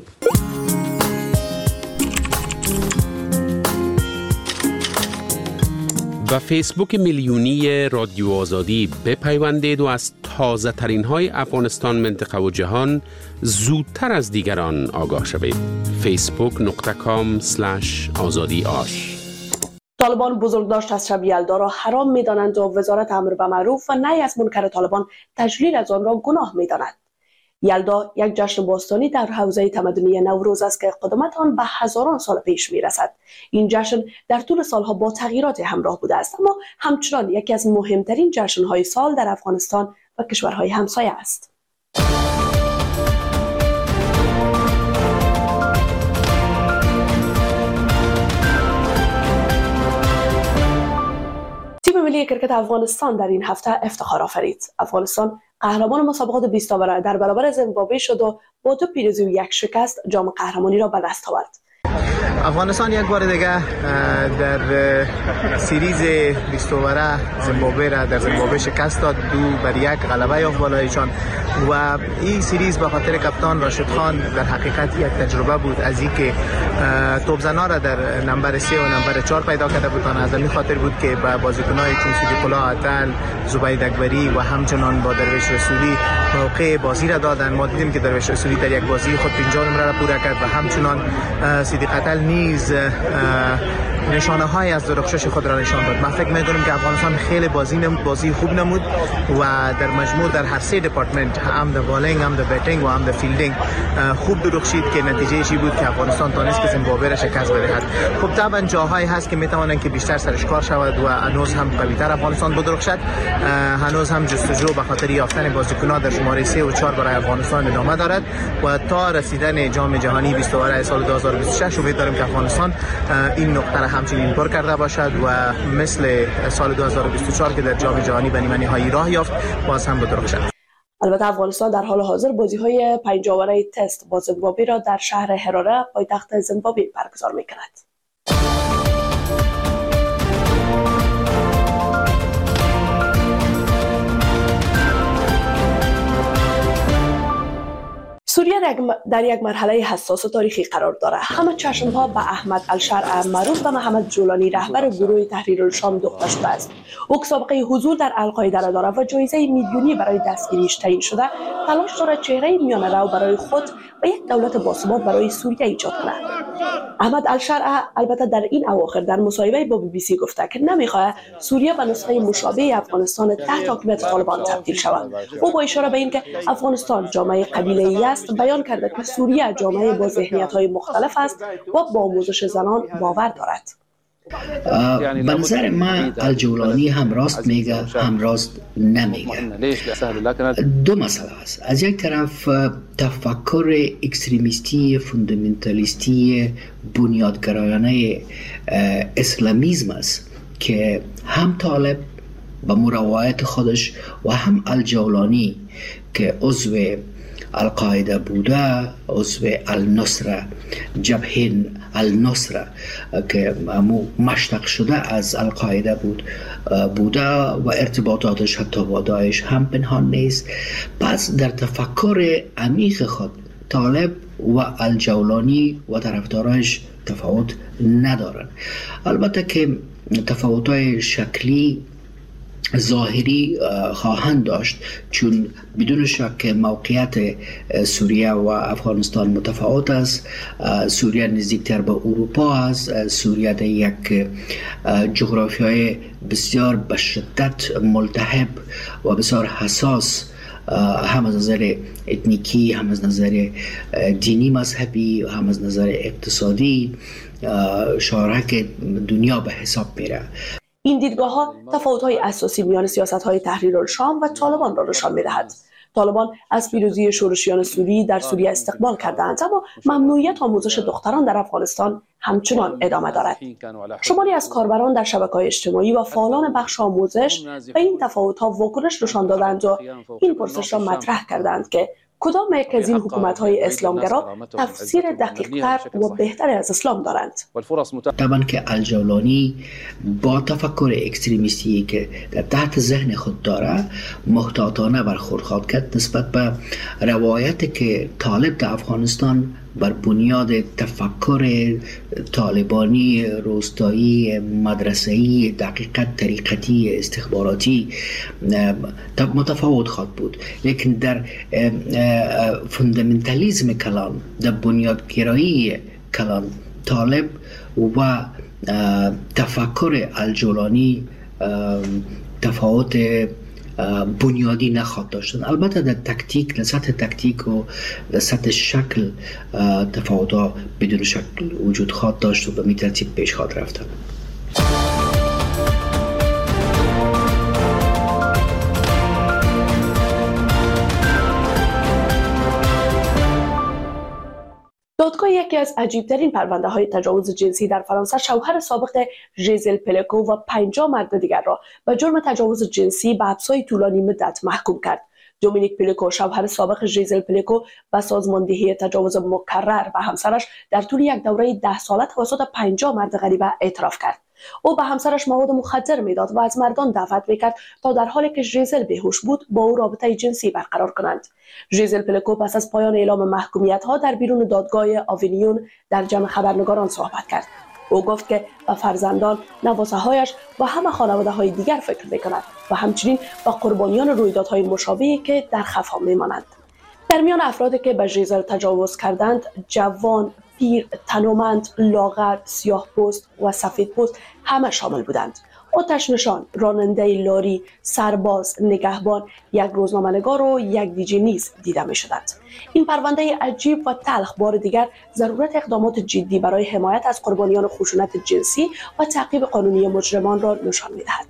[SPEAKER 5] و فیسبوک میلیونی رادیو آزادی بپیوندید و از تازه ترین های افغانستان، منطقه و جهان زودتر از دیگران آگاه شوید. فیسبوک نقطه کام سلش آزادی آش.
[SPEAKER 7] طالبان بزرگداشت از شب یلدا را حرام می‌دانند و وزارت امر به معروف و نهی از منکر طالبان تجلیل از آن را گناه می‌داند. یلدا یک جشن باستانی در حوزه تمدنی نوروز است که قدمت آن به هزاران سال پیش می‌رسد. این جشن در طول سالها با تغییرات همراه بوده است، اما همچنان یکی از مهمترین جشن‌های سال در افغانستان و کشورهای همسایه است. تیم ملی کرکت افغانستان در این هفته افتخار آفرید. افغانستان قهرمان مسابقات بیست اوور در برابر زیمبابوه شد و با دو پیروزی و یک شکست جام قهرمانی را به دست آورد.
[SPEAKER 20] افغانستان یک بار دیگه در سریز بیست اووره زیمبابوه را در زیمبابوه شکست داد، دو بر یک غلبه یافت بالایشان و این سریز به خاطر کپتان راشد خان در حقیقت یک تجربه بود از اینکه توپزنا را در نمبر سه و نمبر چهار پیدا کرده بود. از این خاطر بود که با بازیکن‌های چون صدیق‌الله عطل، زبید اکبری و همچنان با درویش رسولی موقع بازی را دادن. ما دیدیم که درویش رسولی در یک بازی خود پنجاه نمره را پوره کرد و همچنان صدیق عطل نیز نشانه های از درخشش خود را نشان داد. من فکر می‌کنم که افغانستان خیلی بازی نمود، بازی خوب نمود و در مجموع در هر سه دپارتمنت، هم در بالینگ، هم در بتینگ و هم در فیلدینگ خوب درخشید که نتیجه ای بود که افغانستان تونست که زیمبابوه را شکست بدهد. خب طبعا جاهایی هست که میتوانند که بیشتر سرش کار شود و هنوز هم قوی‌تر افغانستان بدرخشد. هنوز هم جستجو به خاطر یافتن بازیکنان در شماره سه و چهار برای افغانستان ادامه دارد و تا رسیدن جام جهانی بیست اوور سال دو هزار و بیست و شش امید داریم که افغانستان این نقطه را همچنین پر کرده باشد و مثل سال دو هزار و بیست و چهار که در جام جهانی به نیمه نهایی راه یافت باز هم بدرخشد.
[SPEAKER 7] البته افغانستان در حال حاضر بازی‌های پنج اوره تست با زیمبابوه را در شهر هراره پایتخت زیمبابوه برگزار می‌کند. سوریه در یک مرحله حساس و تاریخی قرار دارد. همه چشم‌ها به احمد الشرع معروف به محمد جولانی رهبر گروه تحریر الشام دوخته شده است. او سابقه حضور در القاعده را دارد و جایزه میلیونی برای دستگیریش تعیین شده. تلاش دارد چهره میانه رو برای خود و یک دولت باثبات برای سوریه ایجاد کند. احمد الشرع البته در این اواخر در مصاحبه با بی بی سی گفته که نمی‌خواهد سوریه به نسخه مشابه افغانستان تحت حاکمیت طالبان تبدیل شود. او با اشاره به اینکه افغانستان جامعه قبیله‌ای است بیان کرده که سوریه جامعه با ذهنیت‌های مختلف است و با آموزش زنان باور دارد.
[SPEAKER 21] به نظر من الجولانی هم راست میگه هم راست نمیگه. دو مسئله است. از یک طرف تفکر اکستریمیستی فوندامنتالیستی بنیادگرایانه اسلامیسم است که هم طالب به روایت خودش و هم الجولانی که عضو القاعده بوده، عضو النصره، جبهه النصره که امو مشتق شده از القاعده بود بوده و ارتباطاتش حتی با داعش هم پنهان نیست. پس در تفکر عمیق خود طالب و الجولانی و طرفدارانش تفاوت ندارن. البته که تفاوت‌های شکلی ظاهری خواهند داشت، چون بدون شک موقعیت سوریه و افغانستان متفاوت است. سوریه نزدیکتر به اروپا است. سوریه در یک جغرافیای بسیار به شدت ملتهب و بسیار حساس، هم از نظر اتنیکی، هم از نظر دینی مذهبی، هم از نظر اقتصادی شارک دنیا به حساب میره.
[SPEAKER 7] این دیدگاه ها تفاوت های اساسی میان سیاست های تحریر الشام و طالبان را نشان می‌دهد. طالبان از پیروزی شورشیان سوری در سوریه استقبال کردند، اما ممنوعیت آموزش دختران در افغانستان همچنان ادامه دارد. شماری از کاربران در شبکه‌های اجتماعی و فعالان بخش آموزش به این تفاوت‌ها واکنش نشان دادند و این پرسش را مطرح کردند که کدام یک از این حکومت‌های اسلامگرا تفسیر دقیق‌تر و بهتر از اسلام دارند؟
[SPEAKER 21] طبعا که الجولانی با تفکر اکستریمیستی که در تحت ذهن خود داره محتاطانه برخورد خواهد کرد نسبت به روایتی که طالب در افغانستان بر بنیاد تفکر طالبانی روستایی مدرسه‌ای دقیقت طریقتی استخباراتی متفاوت خواهد بود، لیکن در فوندامنتالیسم کلان، در بنیادگرایی کلان طالب و تفکر الجولانی تفاوت بنیادی نخواهد داشتن. البته در تکتیک، در سطح تکتیک و در سطح شکل تفاوت‌ها بدون شکل وجود خواهد داشت و به می ترتیب پیش خواهد رفتن.
[SPEAKER 7] دادگاه یکی از عجیبترین پرونده های تجاوز جنسی در فرانسه شوهر سابق ژیزل پلکو و پنجاه مرد دیگر را به جرم تجاوز جنسی به حبس‌های طولانی مدت محکوم کرد. دومینیک پلکو شوهر سابق ژیزل پلکو به سازماندهی تجاوز مکرر و همسرش در طول یک دوره ده ساله توسط پنجاه مرد غریبه اعتراف کرد. او به همسرش مواد مخدر میداد و از مردان دعوت میکرد تا در حالی که ژیزل بیهوش بود با او رابطه جنسی برقرار کنند. ژیزل پلکو پس از پایان اعلام محکومیت ها در بیرون دادگاه آوینیون در جمع خبرنگاران صحبت کرد. او گفت که به فرزندان، نواسه هایش و همه خانواده های دیگر فکر میکند و همچنین به قربانیان رویدادهای مشابهی که در خفا میمانند. در میان افرادی که به ژیزل تجاوز کردند، جوان، پیر، تنومند، لاغر، سیاه پوست و سفید پوست همه شامل بودند. آتش نشان، راننده لاری، سرباز، نگهبان، یک روزنامه‌نگار و یک دیجی نیز دیده می شدند. این پرونده عجیب و تلخ بار دیگر ضرورت اقدامات جدی برای حمایت از قربانیان خشونت جنسی و تعقیب قانونی مجرمان را نشان می دهد.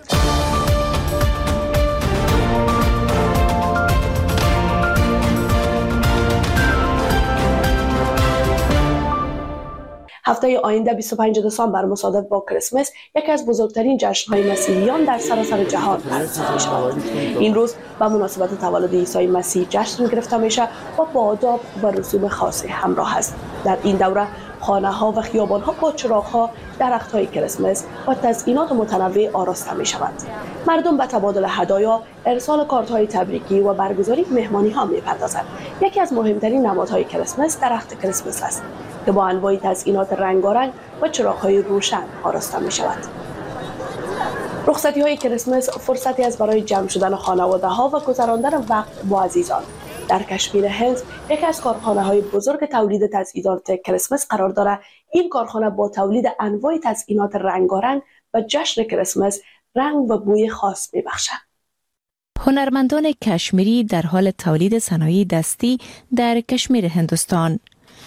[SPEAKER 7] هفته آینده بیست و پنجم دسامبر مصادف با کریسمس یکی از بزرگترین جشن‌های مسیحیان در سراسر جهان برگزار می‌شود. این روز به مناسبت تولد عیسی مسیح جشن گرفته میشه و با آداب و رسوم خاصی همراه است. در این دوره خانه‌ها و خیابان‌ها با چراغ‌ها، درخت‌های کریسمس و تزیینات متنوع آراسته می‌شوند. مردم به تبادل هدایا، ارسال کارت‌های تبریکی و برگزاری مهمانی‌ها می‌پردازند. یکی از مهمترین نمادهای کریسمس درخت کریسمس است که با انواع تزیینات رنگارنگ و چراغ‌های روشن آراسته می‌شود. رخصتی‌های کریسمس فرصتی است برای جمع شدن خانواده‌ها و گذراندن وقت با عزیزان. در کشمیر هند یکی از کارخانه‌های بزرگ تولید تزیینات کریسمس قرار دارد. این کارخانه با تولید انواع تزیینات رنگارنگ و جشن کریسمس رنگ و بوی خاص می‌بخشد.
[SPEAKER 3] هنرمندان کشمیری در حال تولید صنایع دستی در کشمیر هندوستان.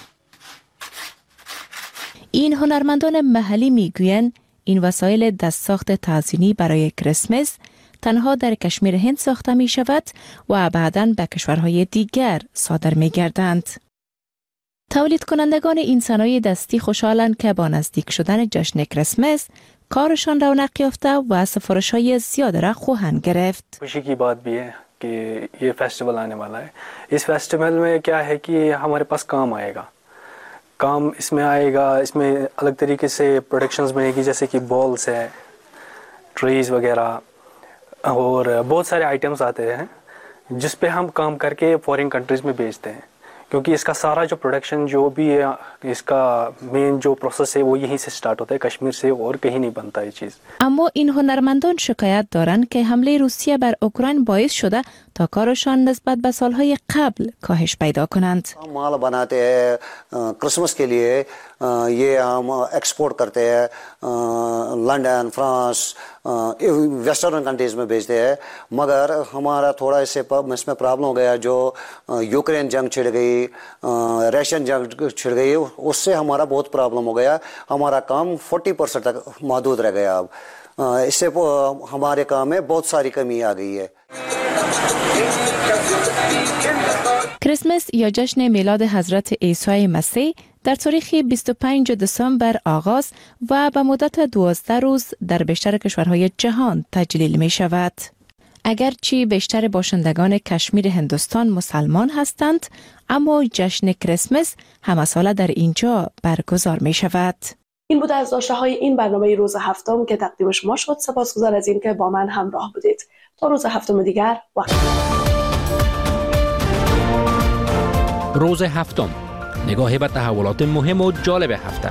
[SPEAKER 3] این هنرمندان محلی میگویند این وسایل دستساخت تزیینی برای کریسمس تنها در کشمیر هند ساخته می شود و بعداً به کشورهای دیگر صادر می گردند. تولید کنندگان این صنایع دستی خوشحالند که با نزدیک شدن جشن کریسمس کارشان رونق یافته و سفارش‌های زیاد را خواهند گرفت.
[SPEAKER 22] خوشی کی بات بھی ہے کہ یہ फेस्टिवल आने वाला है. इस फेस्टिवल में क्या है कि हमारे पास काम आएगा. काम इसमें आएगा, इसमें अलग तरीके से प्रोडक्शंस बनेगी जैसे कि बॉल्स है, ट्रीज वगैरह और बहुत सारे आइटम्स आते हैं जिस पे हम काम करके फॉरेन कंट्रीज में बेचते हैं क्योंकि इसका सारा जो प्रोडक्शन जो भी है इसका मेन जो प्रोसेस है वो यहीं से स्टार्ट होता है कश्मीर से और कहीं नहीं बनता ये चीज़.
[SPEAKER 3] اما این هنرمندان شکایت دارند که حمله روسیه بر اوکراین باعث شده تا کارشان نسبت به سالهای قبل کاهش پیدا کنند.
[SPEAKER 23] माल बनाते हैं क्रिसमस के लिए ये हम एक्सपोर्ट करते हैं लंदन फ्रांस वेस्टर्न कंट्रीज में भेजते हैं मगर हमारा थोड़ा इससे इसमें प्रॉब्लम हो गया जो यूक्रेन जंग छिड़ गई रशियन जंग छिड़ गई उससे हमारा बहुत प्रॉब्लम हो गया हमारा काम चालीस परसेंट तक महदूद रह गया अब इससे हमारे काम में बहुत सारी कमी आ गई है.
[SPEAKER 3] کریسمس یا جشن میلاد حضرت عیسی مسیح در تاریخ بیست و پنجم دسامبر آغاز و به مدت دوازده روز در بیشتر کشورهای جهان تجلیل می شود. اگرچه بیشتر باشندگان کشمیر هندوستان مسلمان هستند، اما جشن کریسمس همه ساله در اینجا برگزار می شود.
[SPEAKER 7] این بود از داشته های این برنامه روز هفتم که تقدیم شما شد. سپاسگزار از این که با من همراه بودید. تا روز هفتم دیگر وقت.
[SPEAKER 1] روز هفتم، نگاهی به تحولات مهم و جالب هفته.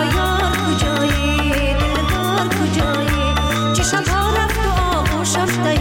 [SPEAKER 4] شبها رفت و آغوشم